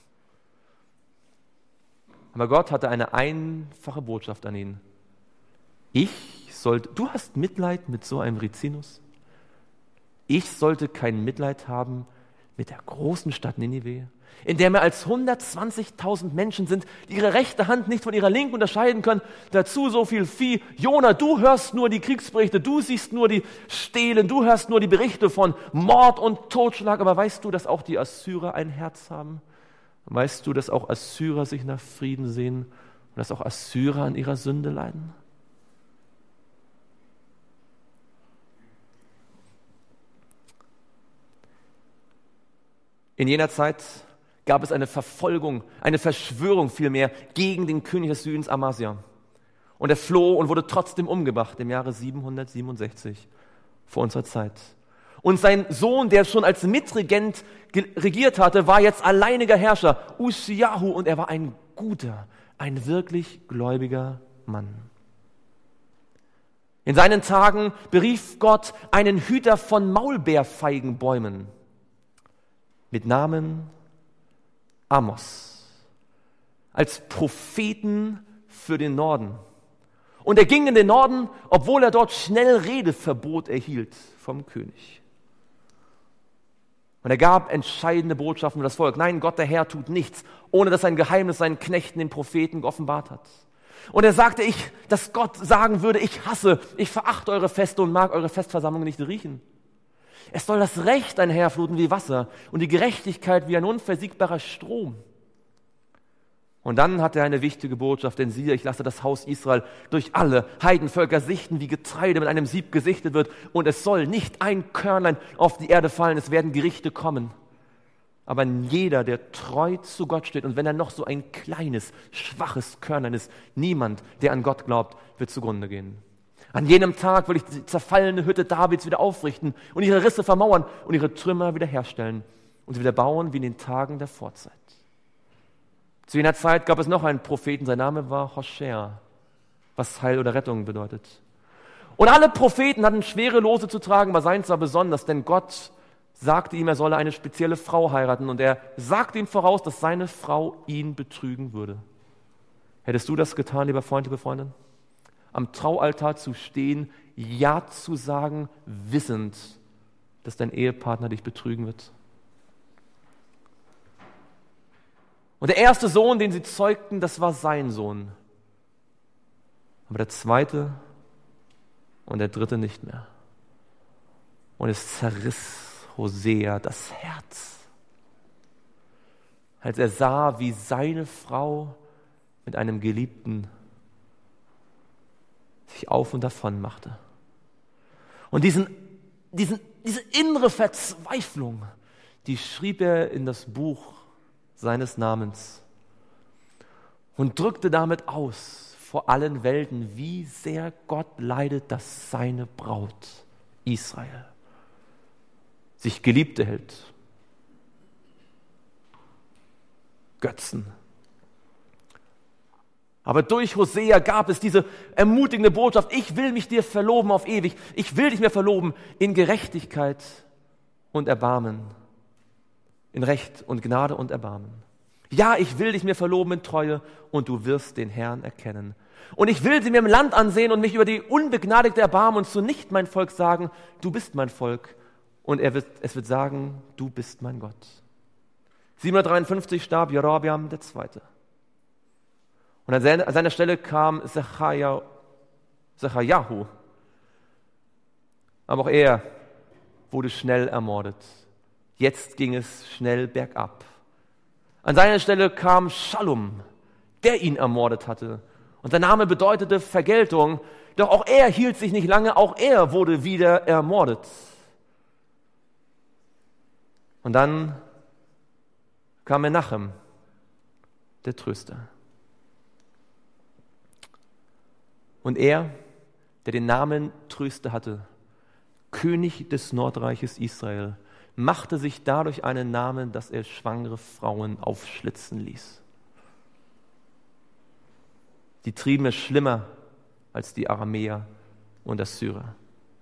Aber Gott hatte eine einfache Botschaft an ihn. Ich sollte, du hast Mitleid mit so einem Rizinus? Ich sollte kein Mitleid haben mit der großen Stadt Ninive, in der mehr als hundertzwanzigtausend Menschen sind, die ihre rechte Hand nicht von ihrer linken unterscheiden können. Dazu so viel Vieh. Jona, du hörst nur die Kriegsberichte, du siehst nur die Stehlen, du hörst nur die Berichte von Mord und Totschlag. Aber weißt du, dass auch die Assyrer ein Herz haben? Weißt du, dass auch Assyrer sich nach Frieden sehen und dass auch Assyrer an ihrer Sünde leiden? In jener Zeit gab es eine Verfolgung, eine Verschwörung vielmehr gegen den König des Südens Amasia. Und er floh und wurde trotzdem umgebracht im Jahre siebenhundertsiebenundsechzig vor unserer Zeit. Und sein Sohn, der schon als Mitregent regiert hatte, war jetzt alleiniger Herrscher, Uziahu, und er war ein guter, ein wirklich gläubiger Mann. In seinen Tagen berief Gott einen Hüter von Maulbeerfeigenbäumen mit Namen Amos als Propheten für den Norden. Und er ging in den Norden, obwohl er dort schnell Redeverbot erhielt vom König. Und er gab entscheidende Botschaften für das Volk. Nein, Gott der Herr tut nichts, ohne dass sein Geheimnis seinen Knechten, den Propheten, geoffenbart hat. Und er sagte, ich, dass Gott sagen würde, ich hasse, ich verachte eure Feste und mag eure Festversammlungen nicht riechen. Es soll das Recht einherfluten wie Wasser und die Gerechtigkeit wie ein unversiegbarer Strom. Und dann hat er eine wichtige Botschaft, denn siehe, ich lasse das Haus Israel durch alle Heidenvölker sichten, wie Getreide mit einem Sieb gesichtet wird, und es soll nicht ein Körnlein auf die Erde fallen, es werden Gerichte kommen. Aber jeder, der treu zu Gott steht, und wenn er noch so ein kleines, schwaches Körnlein ist, niemand, der an Gott glaubt, wird zugrunde gehen. An jenem Tag will ich die zerfallene Hütte Davids wieder aufrichten und ihre Risse vermauern und ihre Trümmer wiederherstellen und sie wieder bauen wie in den Tagen der Vorzeit. Zu jener Zeit gab es noch einen Propheten, sein Name war Hoshea, was Heil oder Rettung bedeutet. Und alle Propheten hatten schwere Lose zu tragen, aber seins war besonders, denn Gott sagte ihm, er solle eine spezielle Frau heiraten, und er sagte ihm voraus, dass seine Frau ihn betrügen würde. Hättest du das getan, lieber Freund, liebe Freundin? Am Traualtar zu stehen, Ja zu sagen, wissend, dass dein Ehepartner dich betrügen wird? Und der erste Sohn, den sie zeugten, das war sein Sohn. Aber der zweite und der dritte nicht mehr. Und es zerriss Hosea das Herz, als er sah, wie seine Frau mit einem Geliebten sich auf und davon machte. Und diesen, diesen, diese innere Verzweiflung, die schrieb er in das Buch seines Namens und drückte damit aus vor allen Welten, wie sehr Gott leidet, dass seine Braut Israel sich Geliebte hält. Götzen. Aber durch Hosea gab es diese ermutigende Botschaft, ich will mich dir verloben auf ewig, ich will dich mir verloben in Gerechtigkeit und Erbarmen, in Recht und Gnade und Erbarmen. Ja, ich will dich mir verloben in Treue und du wirst den Herrn erkennen. Und ich will sie mir im Land ansehen und mich über die unbegnadigte erbarmen und zu nicht mein Volk sagen, du bist mein Volk, und er wird, es wird sagen, du bist mein Gott. siebenhundertdreiundfünfzig starb Jerobeam der Zweite. Und an seiner, an seiner Stelle kam Zechariah, Zechariahu. Aber auch er wurde schnell ermordet. Jetzt ging es schnell bergab. An seiner Stelle kam Schallum, der ihn ermordet hatte. Und sein Name bedeutete Vergeltung. Doch auch er hielt sich nicht lange, auch er wurde wieder ermordet. Und dann kam Menachem, der Tröster. Und er, der den Namen Tröster hatte, König des Nordreiches Israel, machte sich dadurch einen Namen, dass er schwangere Frauen aufschlitzen ließ. Die trieben es schlimmer als die Aramäer und Assyrer.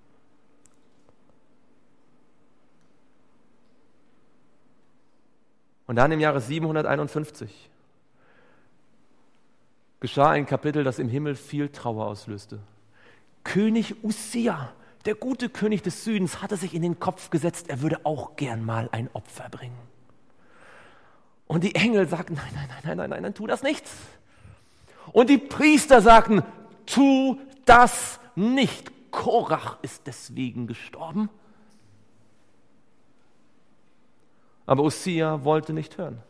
Und dann im Jahre siebenhunderteinundfünfzig geschah ein Kapitel, das im Himmel viel Trauer auslöste. König Uzzia, der gute König des Südens, hatte sich in den Kopf gesetzt, er würde auch gern mal ein Opfer bringen. Und die Engel sagten, nein, nein, nein, nein, nein, nein, nein, tu das nicht. Und die Priester sagten, tu das nicht. Korach ist deswegen gestorben. Aber Uzzia wollte nicht hören.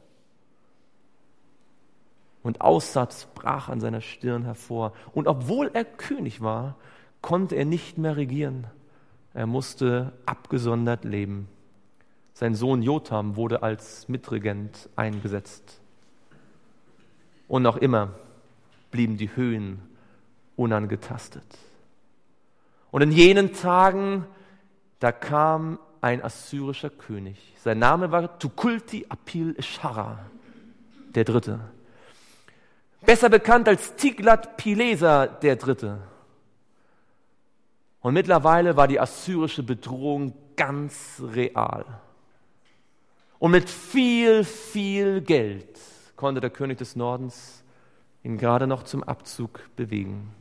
Und Aussatz brach an seiner Stirn hervor. Und obwohl er König war, konnte er nicht mehr regieren. Er musste abgesondert leben. Sein Sohn Jotham wurde als Mitregent eingesetzt. Und noch immer blieben die Höhen unangetastet. Und in jenen Tagen, da kam ein assyrischer König. Sein Name war Tukulti Apil Eschara, der Dritte. Besser bekannt als Tiglat-Pileser, der Dritte. Und mittlerweile war die assyrische Bedrohung ganz real. Und mit viel, viel Geld konnte der König des Nordens ihn gerade noch zum Abzug bewegen.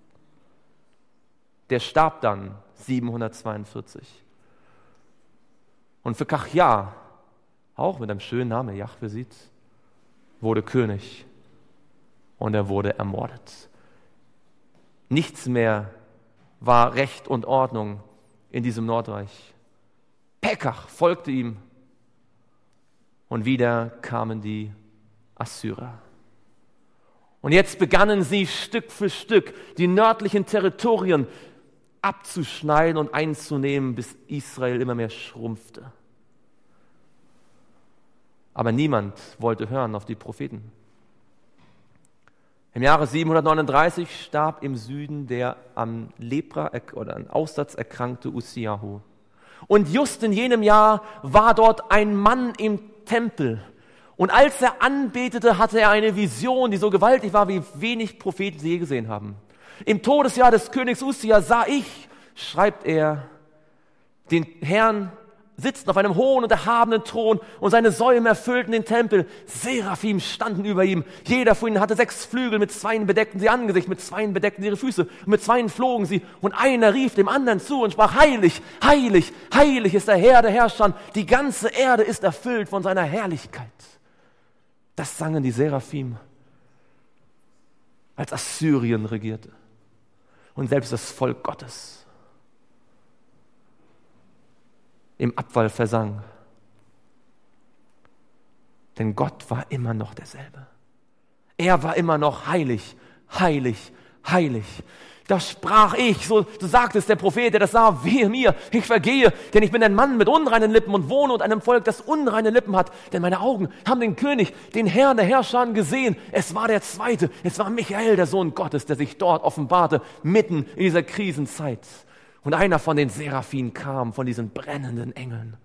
Der starb dann siebenhundertzweiundvierzig. Und für Kachja, auch mit einem schönen Namen, Jahwe sieht, wurde König. Und er wurde ermordet. Nichts mehr war Recht und Ordnung in diesem Nordreich. Pekach folgte ihm. Und wieder kamen die Assyrer. Und jetzt begannen sie Stück für Stück die nördlichen Territorien abzuschneiden und einzunehmen, bis Israel immer mehr schrumpfte. Aber niemand wollte hören auf die Propheten. Im Jahre siebenhundertneununddreißig starb im Süden der an Lepra oder an Aussatz erkrankte Uzziahu. Und just in jenem Jahr war dort ein Mann im Tempel. Und als er anbetete, hatte er eine Vision, die so gewaltig war, wie wenig Propheten sie je gesehen haben. Im Todesjahr des Königs Uzzia sah ich, schreibt er, den Herrn sitzen auf einem hohen und erhabenen Thron und seine Säume erfüllten den Tempel. Seraphim standen über ihm. Jeder von ihnen hatte sechs Flügel, mit zweien bedeckten sie Angesicht, mit zweien bedeckten sie ihre Füße und mit zweien flogen sie. Und einer rief dem anderen zu und sprach, heilig, heilig, heilig ist der Herr der Herrscher. Die ganze Erde ist erfüllt von seiner Herrlichkeit. Das sangen die Seraphim, als Assyrien regierte und selbst das Volk Gottes im Abfall versang. Denn Gott war immer noch derselbe. Er war immer noch heilig, heilig, heilig. Da sprach ich, so, so sagt es der Prophet, der das sah, wehe mir, ich vergehe, denn ich bin ein Mann mit unreinen Lippen und wohne unter einem Volk, das unreine Lippen hat. Denn meine Augen haben den König, den Herrn der Herrscher gesehen. Es war der Zweite, es war Michael, der Sohn Gottes, der sich dort offenbarte, mitten in dieser Krisenzeit. Und einer von den Seraphim kam, von diesen brennenden Engeln.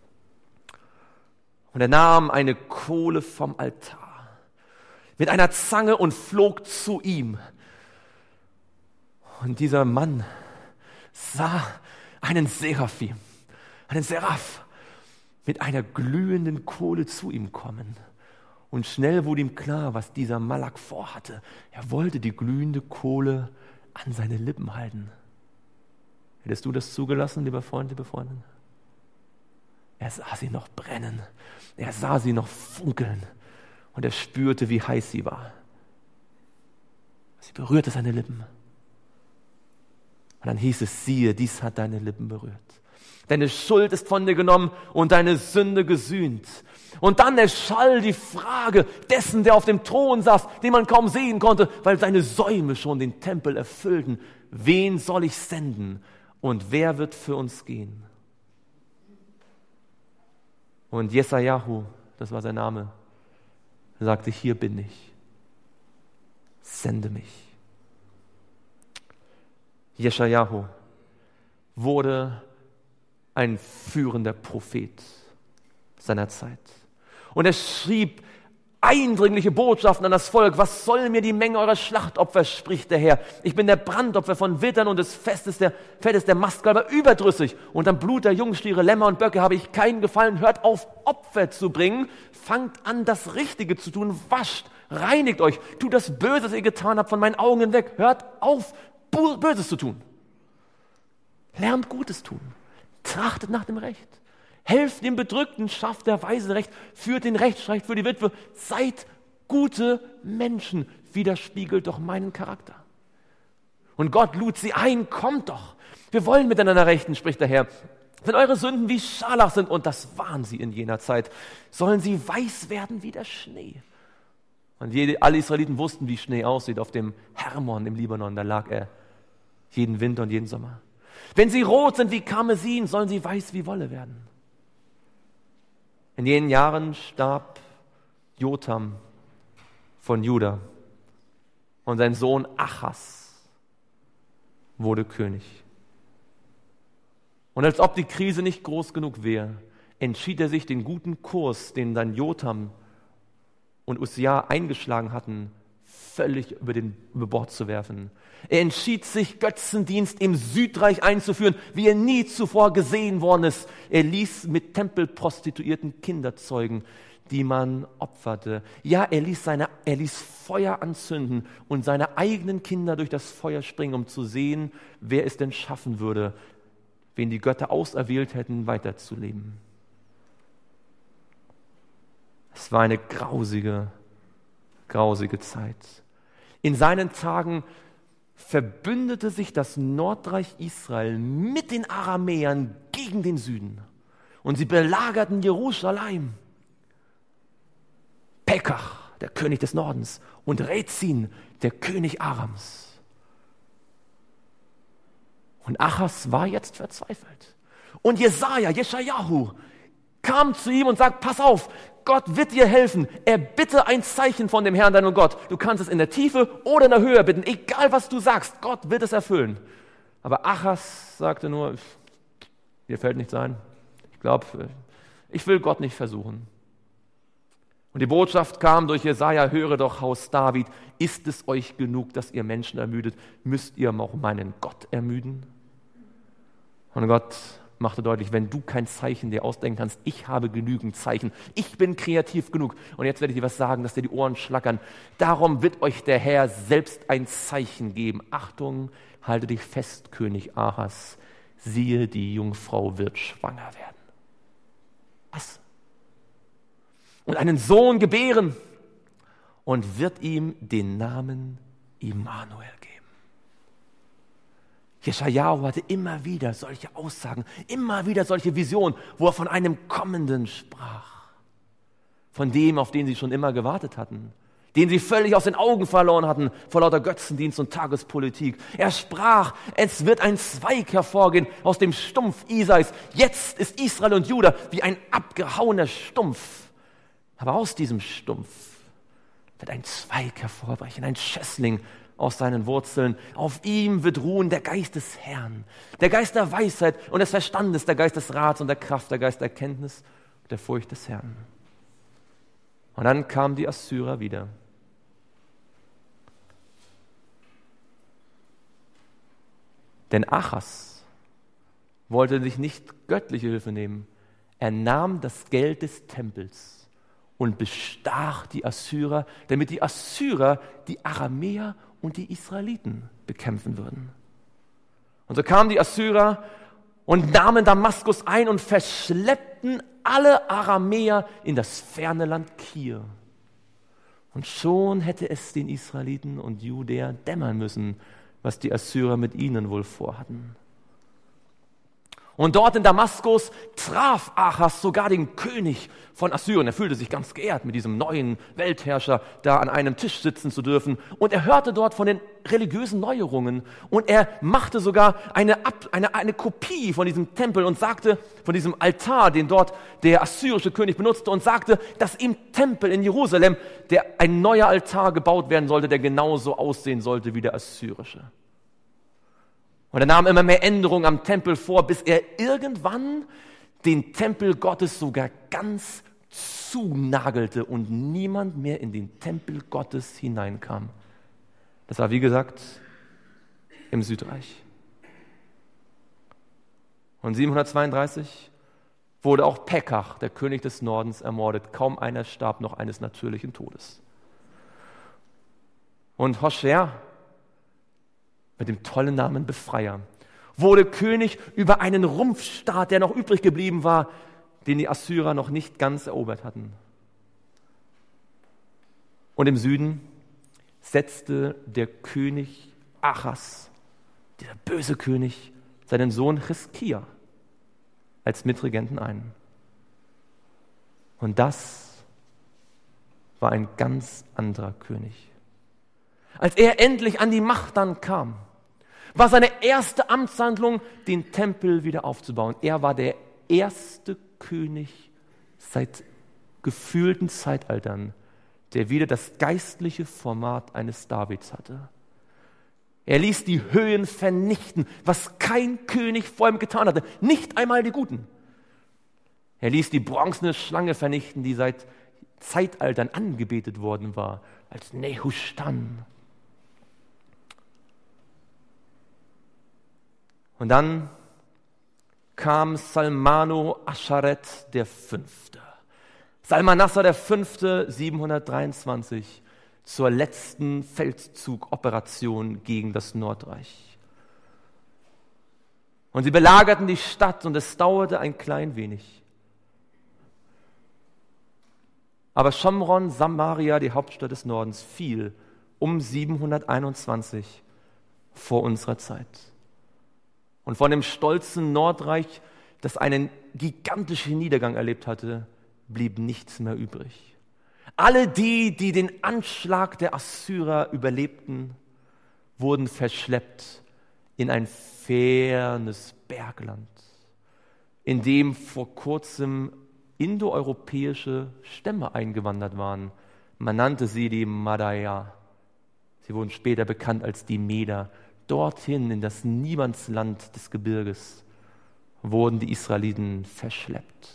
Und er nahm eine Kohle vom Altar mit einer Zange und flog zu ihm. Und dieser Mann sah einen Seraphim, einen Seraph, mit einer glühenden Kohle zu ihm kommen. Und schnell wurde ihm klar, was dieser Malak vorhatte. Er wollte die glühende Kohle an seine Lippen halten. Hättest du das zugelassen, lieber Freund, liebe Freundin? Er sah sie noch brennen. Er sah sie noch funkeln. Und er spürte, wie heiß sie war. Sie berührte seine Lippen. Und dann hieß es, siehe, dies hat deine Lippen berührt. Deine Schuld ist von dir genommen und deine Sünde gesühnt. Und dann erschall die Frage dessen, der auf dem Thron saß, den man kaum sehen konnte, weil seine Säume schon den Tempel erfüllten. Wen soll ich senden und wer wird für uns gehen? Und Jesajahu, das war sein Name, sagte, hier bin ich, sende mich. Jesajahu wurde ein führender Prophet seiner Zeit. Und er schrieb eindringliche Botschaften an das Volk. Was soll mir die Menge eurer Schlachtopfer, spricht der Herr. Ich bin der Brandopfer von Wittern und des Festes der, Fettes der Mastkalber überdrüssig. Und am Blut der Jungstiere, Lämmer und Böcke habe ich keinen Gefallen. Hört auf, Opfer zu bringen. Fangt an, das Richtige zu tun. Wascht, reinigt euch. Tut das Böse, das ihr getan habt, von meinen Augen hinweg. Hört auf, Böses zu tun. Lernt Gutes tun. Trachtet nach dem Recht. Helft dem Bedrückten, schafft der Weise Recht, führt den Rechtsstreit für die Witwe. Seid gute Menschen, widerspiegelt doch meinen Charakter. Und Gott lud sie ein, kommt doch. Wir wollen miteinander rechten, spricht der Herr. Wenn eure Sünden wie Scharlach sind, und das waren sie in jener Zeit, sollen sie weiß werden wie der Schnee. Und jede, alle Israeliten wussten, wie Schnee aussieht. Auf dem Hermon im Libanon, da lag er jeden Winter und jeden Sommer. Wenn sie rot sind wie Karmesin, sollen sie weiß wie Wolle werden. In jenen Jahren starb Jotham von Juda und sein Sohn Achaz wurde König. Und als ob die Krise nicht groß genug wäre, entschied er sich, den guten Kurs, den dann Jotham und Ussia eingeschlagen hatten, völlig über, den, über Bord zu werfen. Er entschied sich, Götzendienst im Südreich einzuführen, wie er nie zuvor gesehen worden ist. Er ließ mit Tempelprostituierten Kinder zeugen, die man opferte. Ja, er ließ, seine, er ließ Feuer anzünden und seine eigenen Kinder durch das Feuer springen, um zu sehen, wer es denn schaffen würde, wen die Götter auserwählt hätten, weiterzuleben. Es war eine grausige, grausige Zeit. In seinen Tagen verbündete sich das Nordreich Israel mit den Aramäern gegen den Süden. Und sie belagerten Jerusalem. Pekach, der König des Nordens, und Rezin, der König Arams. Und Achaz war jetzt verzweifelt. Und Jesaja, Jesajahu, kam zu ihm und sagt, pass auf, Gott wird dir helfen. Er bitte ein Zeichen von dem Herrn, deinem Gott. Du kannst es in der Tiefe oder in der Höhe bitten. Egal, was du sagst, Gott wird es erfüllen. Aber Achaz sagte nur, mir fällt nichts ein. Ich glaube, ich will Gott nicht versuchen. Und die Botschaft kam durch Jesaja, höre doch, Haus David, ist es euch genug, dass ihr Menschen ermüdet? Müsst ihr auch meinen Gott ermüden? Und Gott machte deutlich, wenn du kein Zeichen dir ausdenken kannst, ich habe genügend Zeichen, ich bin kreativ genug. Und jetzt werde ich dir was sagen, dass dir die Ohren schlackern. Darum wird euch der Herr selbst ein Zeichen geben. Achtung, halte dich fest, König Ahas, siehe, die Jungfrau wird schwanger werden. Was? Und einen Sohn gebären und wird ihm den Namen Immanuel geben. Jesajahu hatte immer wieder solche Aussagen, immer wieder solche Visionen, wo er von einem Kommenden sprach. Von dem, auf den sie schon immer gewartet hatten, den sie völlig aus den Augen verloren hatten vor lauter Götzendienst und Tagespolitik. Er sprach, es wird ein Zweig hervorgehen aus dem Stumpf Isais. Jetzt ist Israel und Juda wie ein abgehauener Stumpf. Aber aus diesem Stumpf wird ein Zweig hervorbrechen, ein Schössling aus seinen Wurzeln. Auf ihm wird ruhen der Geist des Herrn, der Geist der Weisheit und des Verstandes, der Geist des Rats und der Kraft, der Geist der Erkenntnis und der Furcht des Herrn. Und dann kamen die Assyrer wieder. Denn Achaz wollte sich nicht göttliche Hilfe nehmen. Er nahm das Geld des Tempels und bestach die Assyrer, damit die Assyrer die Aramäer und die Israeliten bekämpfen würden. Und so kamen die Assyrer und nahmen Damaskus ein und verschleppten alle Aramäer in das ferne Land Kir. Und schon hätte es den Israeliten und Judäer dämmern müssen, was die Assyrer mit ihnen wohl vorhatten. Und dort in Damaskus traf Achaz sogar den König von Assyrien. Er fühlte sich ganz geehrt, mit diesem neuen Weltherrscher da an einem Tisch sitzen zu dürfen. Und er hörte dort von den religiösen Neuerungen. Und er machte sogar eine, Ab, eine, eine Kopie von diesem Tempel und sagte, von diesem Altar, den dort der assyrische König benutzte, und sagte, dass im Tempel in Jerusalem der, ein neuer Altar gebaut werden sollte, der genauso aussehen sollte wie der assyrische. Und er nahm immer mehr Änderungen am Tempel vor, bis er irgendwann den Tempel Gottes sogar ganz zunagelte und niemand mehr in den Tempel Gottes hineinkam. Das war, wie gesagt, im Südreich. Und siebenhundertzweiunddreißig wurde auch Pekach, der König des Nordens, ermordet. Kaum einer starb noch eines natürlichen Todes. Und Hoschea, mit dem tollen Namen Befreier, wurde König über einen Rumpfstaat, der noch übrig geblieben war, den die Assyrer noch nicht ganz erobert hatten. Und im Süden setzte der König Achaz, dieser böse König, seinen Sohn Chiskia als Mitregenten ein. Und das war ein ganz anderer König. Als er endlich an die Macht dann kam, war seine erste Amtshandlung, den Tempel wieder aufzubauen. Er war der erste König seit gefühlten Zeitaltern, der wieder das geistliche Format eines Davids hatte. Er ließ die Höhen vernichten, was kein König vor ihm getan hatte, nicht einmal die Guten. Er ließ die bronzene Schlange vernichten, die seit Zeitaltern angebetet worden war, als Nehushtan. Und dann kam Salmano Ascharet der Fünfte. Salmanassar der Fünfte, siebenhundertdreiundzwanzig, zur letzten Feldzugoperation gegen das Nordreich. Und sie belagerten die Stadt und es dauerte ein klein wenig. Aber Schomron, Samaria, die Hauptstadt des Nordens, fiel um siebenhunderteinundzwanzig vor unserer Zeit. Und von dem stolzen Nordreich, das einen gigantischen Niedergang erlebt hatte, blieb nichts mehr übrig. Alle die, die den Anschlag der Assyrer überlebten, wurden verschleppt in ein fernes Bergland, in dem vor kurzem indoeuropäische Stämme eingewandert waren. Man nannte sie die Madaya. Sie wurden später bekannt als die Meder. Dorthin, in das Niemandsland des Gebirges, wurden die Israeliten verschleppt.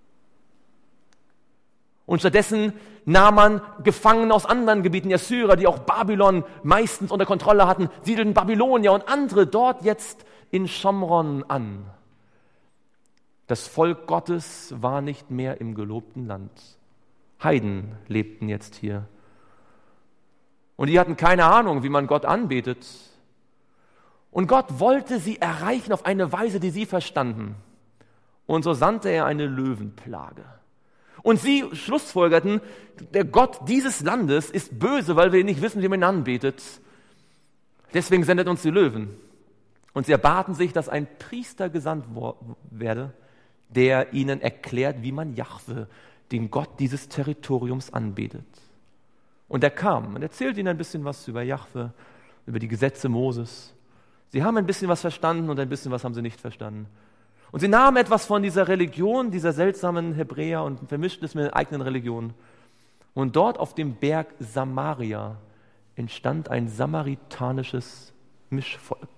Und stattdessen nahm man Gefangene aus anderen Gebieten, die Assyrer, die auch Babylon meistens unter Kontrolle hatten, siedelten Babylonier und andere dort jetzt in Schomron an. Das Volk Gottes war nicht mehr im gelobten Land. Heiden lebten jetzt hier. Und die hatten keine Ahnung, wie man Gott anbetet. Und Gott wollte sie erreichen auf eine Weise, die sie verstanden. Und so sandte er eine Löwenplage. Und sie schlussfolgerten, der Gott dieses Landes ist böse, weil wir nicht wissen, wie man ihn anbetet. Deswegen sendet uns die Löwen. Und sie erbaten sich, dass ein Priester gesandt werde, der ihnen erklärt, wie man Jahwe, den Gott dieses Territoriums, anbetet. Und er kam und erzählte ihnen ein bisschen was über Jahwe, über die Gesetze Moses. Sie haben ein bisschen was verstanden und ein bisschen was haben sie nicht verstanden. Und sie nahmen etwas von dieser Religion, dieser seltsamen Hebräer, und vermischten es mit der eigenen Religion. Und dort auf dem Berg Samaria entstand ein samaritanisches Mischvolk.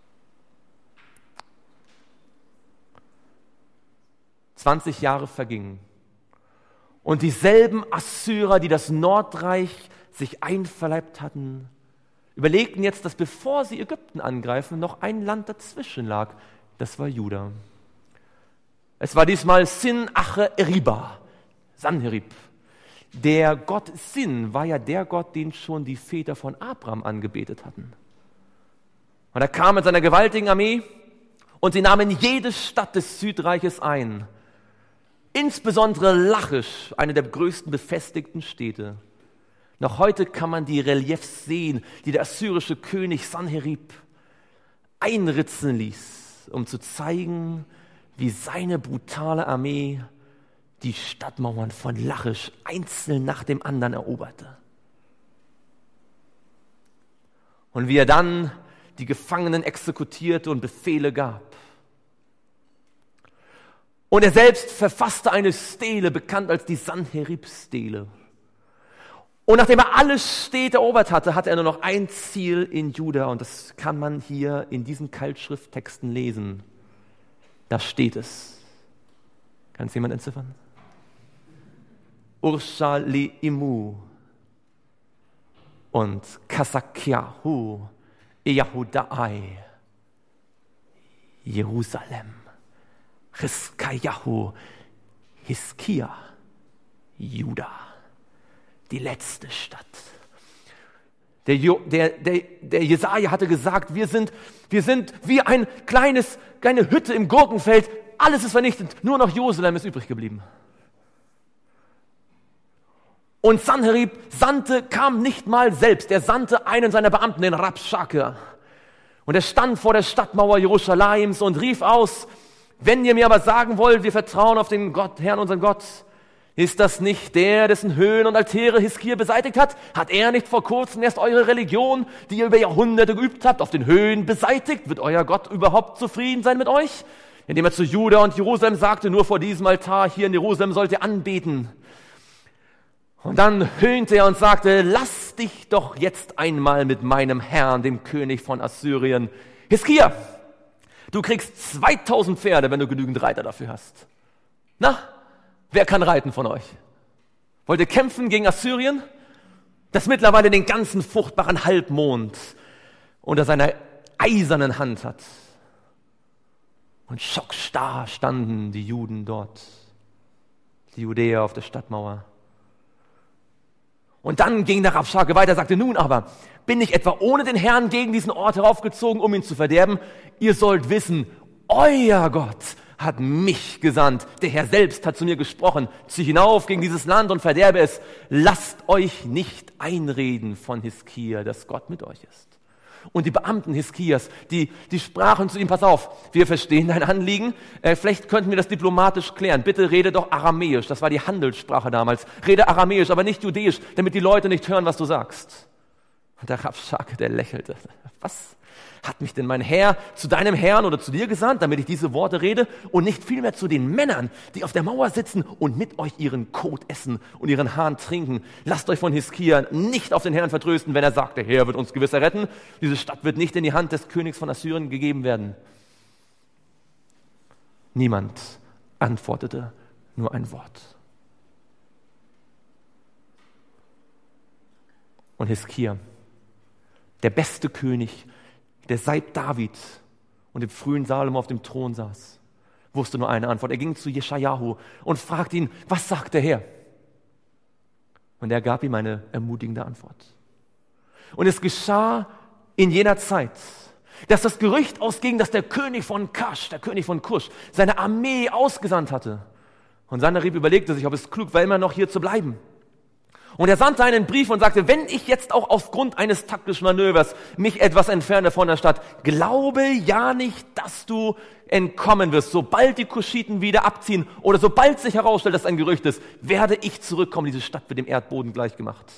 zwanzig Jahre vergingen. Und dieselben Assyrer, die das Nordreich sich einverleibt hatten, überlegten jetzt, dass bevor sie Ägypten angreifen, noch ein Land dazwischen lag. Das war Juda. Es war diesmal Sin-Ache-Eriba, Sanherib. Der Gott Sin war ja der Gott, den schon die Väter von Abraham angebetet hatten. Und er kam mit seiner gewaltigen Armee Und sie nahmen jede Stadt des Südreiches ein, insbesondere Lachisch, eine der größten befestigten Städte. Noch heute kann man die Reliefs sehen, die der assyrische König Sanherib einritzen ließ, um zu zeigen, wie seine brutale Armee die Stadtmauern von Lachisch einzeln nach dem anderen eroberte. Und wie er dann die Gefangenen exekutierte und Befehle gab. Und er selbst verfasste eine Stele, bekannt als die Sanherib-Stele. Und nachdem er alle Städte erobert hatte, hatte er nur noch ein Ziel in Juda. Und das kann man hier in diesen Keilschrifttexten lesen. Da steht es. Kann es jemand entziffern? Urshaleimu und Kasakyahu Yahudai, Jerusalem, Hiskayahu, Hiskia, Juda, die letzte Stadt. Der, jo, der, der, der Jesaja hatte gesagt, wir sind, wir sind wie ein kleines, kleine Hütte im Gurkenfeld, alles ist vernichtet, nur noch Jerusalem ist übrig geblieben. Und Sanherib sandte, kam nicht mal selbst, er sandte einen seiner Beamten, den Rabschake. Und er stand vor der Stadtmauer Jerusalems und rief aus, wenn ihr mir aber sagen wollt, wir vertrauen auf den Gott, Herrn, unseren Gott, ist das nicht der, dessen Höhen und Altäre Hiskia beseitigt hat? Hat er nicht vor kurzem erst eure Religion, die ihr über Jahrhunderte geübt habt, auf den Höhen beseitigt? Wird euer Gott überhaupt zufrieden sein mit euch? Indem er zu Juda und Jerusalem sagte, nur vor diesem Altar hier in Jerusalem sollt ihr anbeten. Und dann höhnte er und sagte, lass dich doch jetzt einmal mit meinem Herrn, dem König von Assyrien. Hiskia, du kriegst zweitausend Pferde, wenn du genügend Reiter dafür hast. Na, wer kann reiten von euch? Wollt ihr kämpfen gegen Assyrien, das mittlerweile den ganzen fruchtbaren Halbmond unter seiner eisernen Hand hat? Und schockstarr standen die Juden dort, die Judäer auf der Stadtmauer. Und dann ging der Rabschake weiter, sagte, nun aber, bin ich etwa ohne den Herrn gegen diesen Ort heraufgezogen, um ihn zu verderben? Ihr sollt wissen, euer Gott hat mich gesandt. Der Herr selbst hat zu mir gesprochen, zieh hinauf gegen dieses Land und verderbe es. Lasst euch nicht einreden von Hiskia, dass Gott mit euch ist. Und die Beamten Hiskias, die, die sprachen zu ihm, pass auf, wir verstehen dein Anliegen, äh, vielleicht könnten wir das diplomatisch klären. Bitte rede doch Aramäisch, das war die Handelssprache damals. Rede Aramäisch, aber nicht Judäisch, damit die Leute nicht hören, was du sagst. Und der Rabschake, der lächelte. Was? Hat mich denn mein Herr zu deinem Herrn oder zu dir gesandt, damit ich diese Worte rede und nicht vielmehr zu den Männern, die auf der Mauer sitzen und mit euch ihren Kot essen und ihren Hahn trinken? Lasst euch von Hiskia nicht auf den Herrn vertrösten, wenn er sagt, der Herr wird uns gewiss erretten. Diese Stadt wird nicht in die Hand des Königs von Assyrien gegeben werden. Niemand antwortete nur ein Wort. Und Hiskia, der beste König, der seit David und dem frühen Salomo auf dem Thron saß, wusste nur eine Antwort. Er ging zu Jeschajahu und fragte ihn, was sagt der Herr? Und er gab ihm eine ermutigende Antwort. Und es geschah in jener Zeit, dass das Gerücht ausging, dass der König von Kasch, der König von Kusch, seine Armee ausgesandt hatte. Und Sanherib überlegte sich, ob es klug war, immer noch hier zu bleiben. Und er sandte einen Brief und sagte, wenn ich jetzt auch aufgrund eines taktischen Manövers mich etwas entferne von der Stadt, glaube ja nicht, dass du entkommen wirst. Sobald die Kuschiten wieder abziehen oder sobald sich herausstellt, dass ein Gerücht ist, werde ich zurückkommen. Diese Stadt wird dem Erdboden gleichgemacht.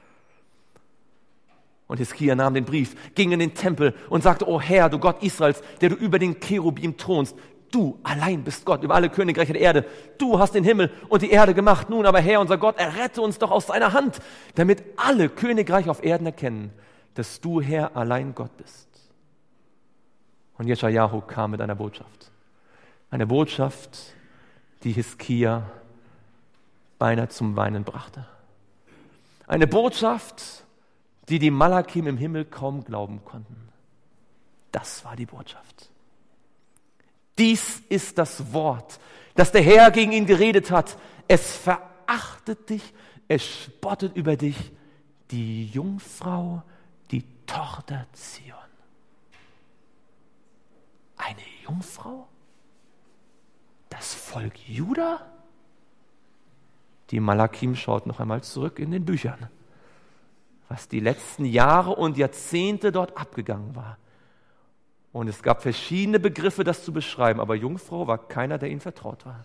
Und Hiskia nahm den Brief, ging in den Tempel und sagte, O Herr, du Gott Israels, der du über den Cherubim thronst, du allein bist Gott über alle Königreiche der Erde. Du hast den Himmel und die Erde gemacht. Nun aber, Herr, unser Gott, errette uns doch aus seiner Hand, damit alle Königreiche auf Erden erkennen, dass du, Herr, allein Gott bist. Und Jeschajahu kam mit einer Botschaft. Eine Botschaft, die Hiskia beinahe zum Weinen brachte. Eine Botschaft, die die Malakim im Himmel kaum glauben konnten. Das war die Botschaft. Dies ist das Wort, das der Herr gegen ihn geredet hat. Es verachtet dich, es spottet über dich, die Jungfrau, die Tochter Zion. Eine Jungfrau? Das Volk Juda? Die Malakim schaut noch einmal zurück in den Büchern, was die letzten Jahre und Jahrzehnte dort abgegangen war. Und es gab verschiedene Begriffe, das zu beschreiben, aber Jungfrau war keiner, der ihnen vertraut war.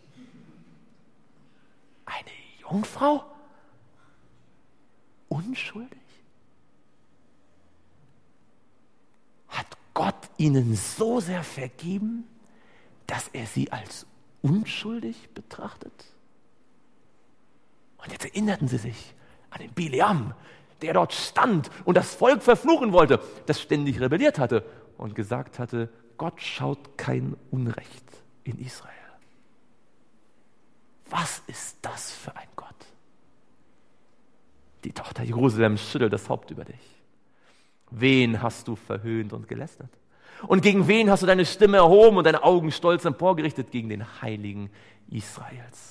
Eine Jungfrau? Unschuldig? Hat Gott ihnen so sehr vergeben, dass er sie als unschuldig betrachtet? Und jetzt erinnerten sie sich an den Bileam, der dort stand und das Volk verfluchen wollte, das ständig rebelliert hatte und gesagt hatte, Gott schaut kein Unrecht in Israel. Was ist das für ein Gott? Die Tochter Jerusalems schüttelt das Haupt über dich. Wen hast du verhöhnt und gelästert? Und gegen wen hast du deine Stimme erhoben und deine Augen stolz emporgerichtet? Gegen den Heiligen Israels.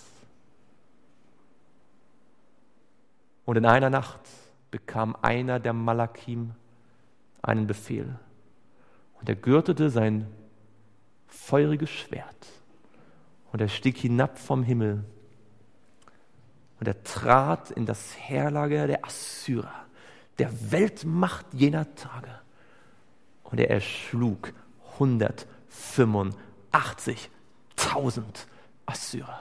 Und in einer Nacht bekam einer der Malakim einen Befehl. Und er gürtete sein feuriges Schwert. Und er stieg hinab vom Himmel. Und er trat in das Heerlager der Assyrer, der Weltmacht jener Tage. Und er erschlug hundertfünfundachtzigtausend Assyrer.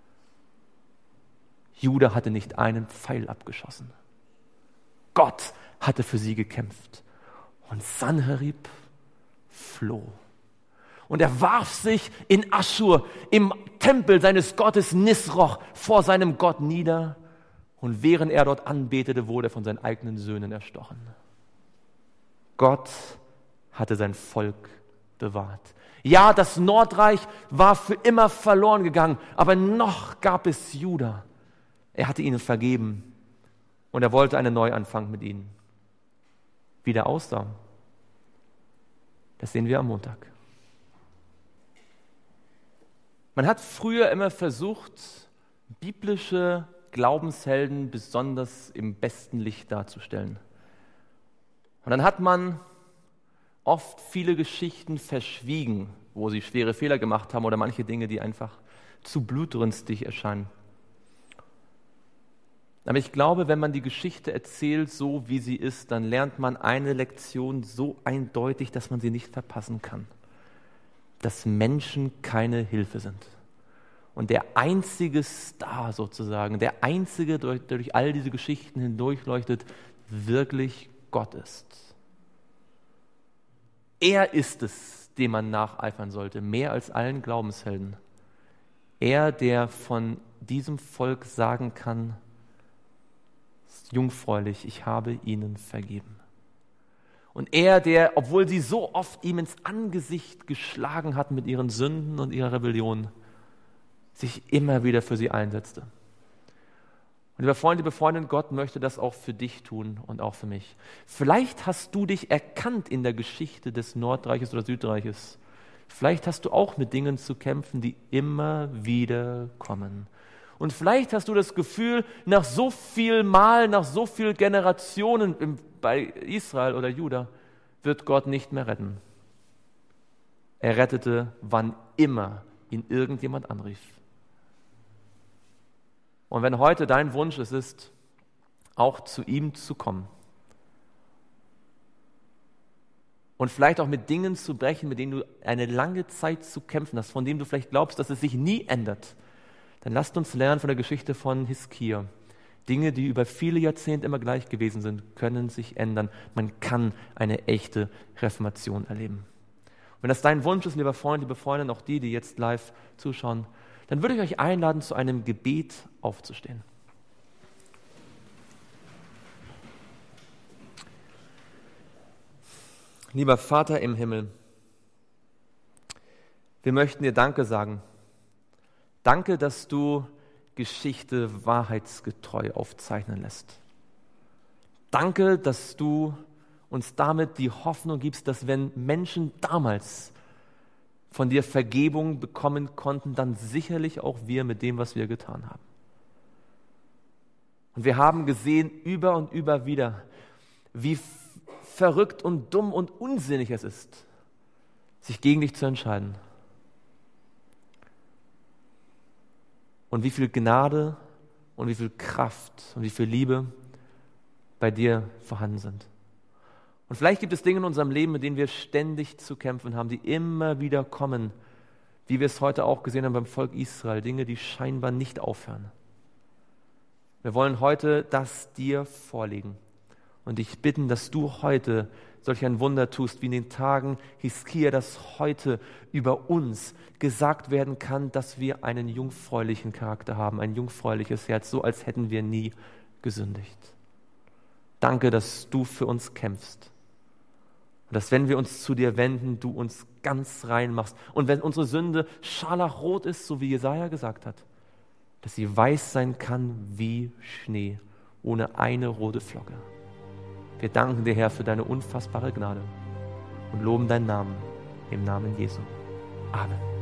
Juda hatte nicht einen Pfeil abgeschossen. Gott hatte für sie gekämpft. Und Sanherib floh. Und er warf sich in Aschur, im Tempel seines Gottes Nisroch, vor seinem Gott nieder. Und während er dort anbetete, wurde er von seinen eigenen Söhnen erstochen. Gott hatte sein Volk bewahrt. Ja, das Nordreich war für immer verloren gegangen, aber noch gab es Juda. Er hatte ihnen vergeben und er wollte einen Neuanfang mit ihnen. Wie der aussah, das sehen wir am Montag. Man hat früher immer versucht, biblische Glaubenshelden besonders im besten Licht darzustellen. Und dann hat man oft viele Geschichten verschwiegen, wo sie schwere Fehler gemacht haben oder manche Dinge, die einfach zu blutrünstig erscheinen. Aber ich glaube, wenn man die Geschichte erzählt, so wie sie ist, dann lernt man eine Lektion so eindeutig, dass man sie nicht verpassen kann. Dass Menschen keine Hilfe sind. Und der einzige Star sozusagen, der einzige, der durch all diese Geschichten hindurchleuchtet, wirklich Gott ist. Er ist es, dem man nacheifern sollte, mehr als allen Glaubenshelden. Er, der von diesem Volk sagen kann, jungfräulich, ich habe ihnen vergeben. Und er, der, obwohl sie so oft ihm ins Angesicht geschlagen hatten mit ihren Sünden und ihrer Rebellion, sich immer wieder für sie einsetzte. Und lieber Freund, liebe Freundin, Gott möchte das auch für dich tun und auch für mich. Vielleicht hast du dich erkannt in der Geschichte des Nordreiches oder Südreiches. Vielleicht hast du auch mit Dingen zu kämpfen, die immer wieder kommen. Und vielleicht hast du das Gefühl, nach so viel Mal, nach so vielen Generationen im, bei Israel oder Juda, wird Gott nicht mehr retten. Er rettete, wann immer ihn irgendjemand anrief. Und wenn heute dein Wunsch es ist, auch zu ihm zu kommen und vielleicht auch mit Dingen zu brechen, mit denen du eine lange Zeit zu kämpfen hast, von denen du vielleicht glaubst, dass es sich nie ändert, dann lasst uns lernen von der Geschichte von Hiskia. Dinge, die über viele Jahrzehnte immer gleich gewesen sind, können sich ändern. Man kann eine echte Reformation erleben. Und wenn das dein Wunsch ist, lieber Freund, liebe Freundin, auch die, die jetzt live zuschauen, dann würde ich euch einladen, zu einem Gebet aufzustehen. Lieber Vater im Himmel, wir möchten dir Danke sagen. Danke, dass du Geschichte wahrheitsgetreu aufzeichnen lässt. Danke, dass du uns damit die Hoffnung gibst, dass wenn Menschen damals von dir Vergebung bekommen konnten, dann sicherlich auch wir mit dem, was wir getan haben. Und wir haben gesehen über und über wieder, wie verrückt und dumm und unsinnig es ist, sich gegen dich zu entscheiden. und wie viel Gnade und wie viel Kraft und wie viel Liebe bei dir vorhanden sind. Und vielleicht gibt es Dinge in unserem Leben, mit denen wir ständig zu kämpfen haben, die immer wieder kommen, wie wir es heute auch gesehen haben beim Volk Israel, Dinge, die scheinbar nicht aufhören. Wir wollen heute das dir vorlegen und dich bitten, dass du heute solch ein Wunder tust, wie in den Tagen Hiskia, dass heute über uns gesagt werden kann, dass wir einen jungfräulichen Charakter haben, ein jungfräuliches Herz, so als hätten wir nie gesündigt. Danke, dass du für uns kämpfst. Und dass, wenn wir uns zu dir wenden, du uns ganz rein machst. Und wenn unsere Sünde scharlachrot ist, so wie Jesaja gesagt hat, dass sie weiß sein kann wie Schnee, ohne eine rote Flocke. Wir danken dir, Herr, für deine unfassbare Gnade und loben deinen Namen im Namen Jesu. Amen.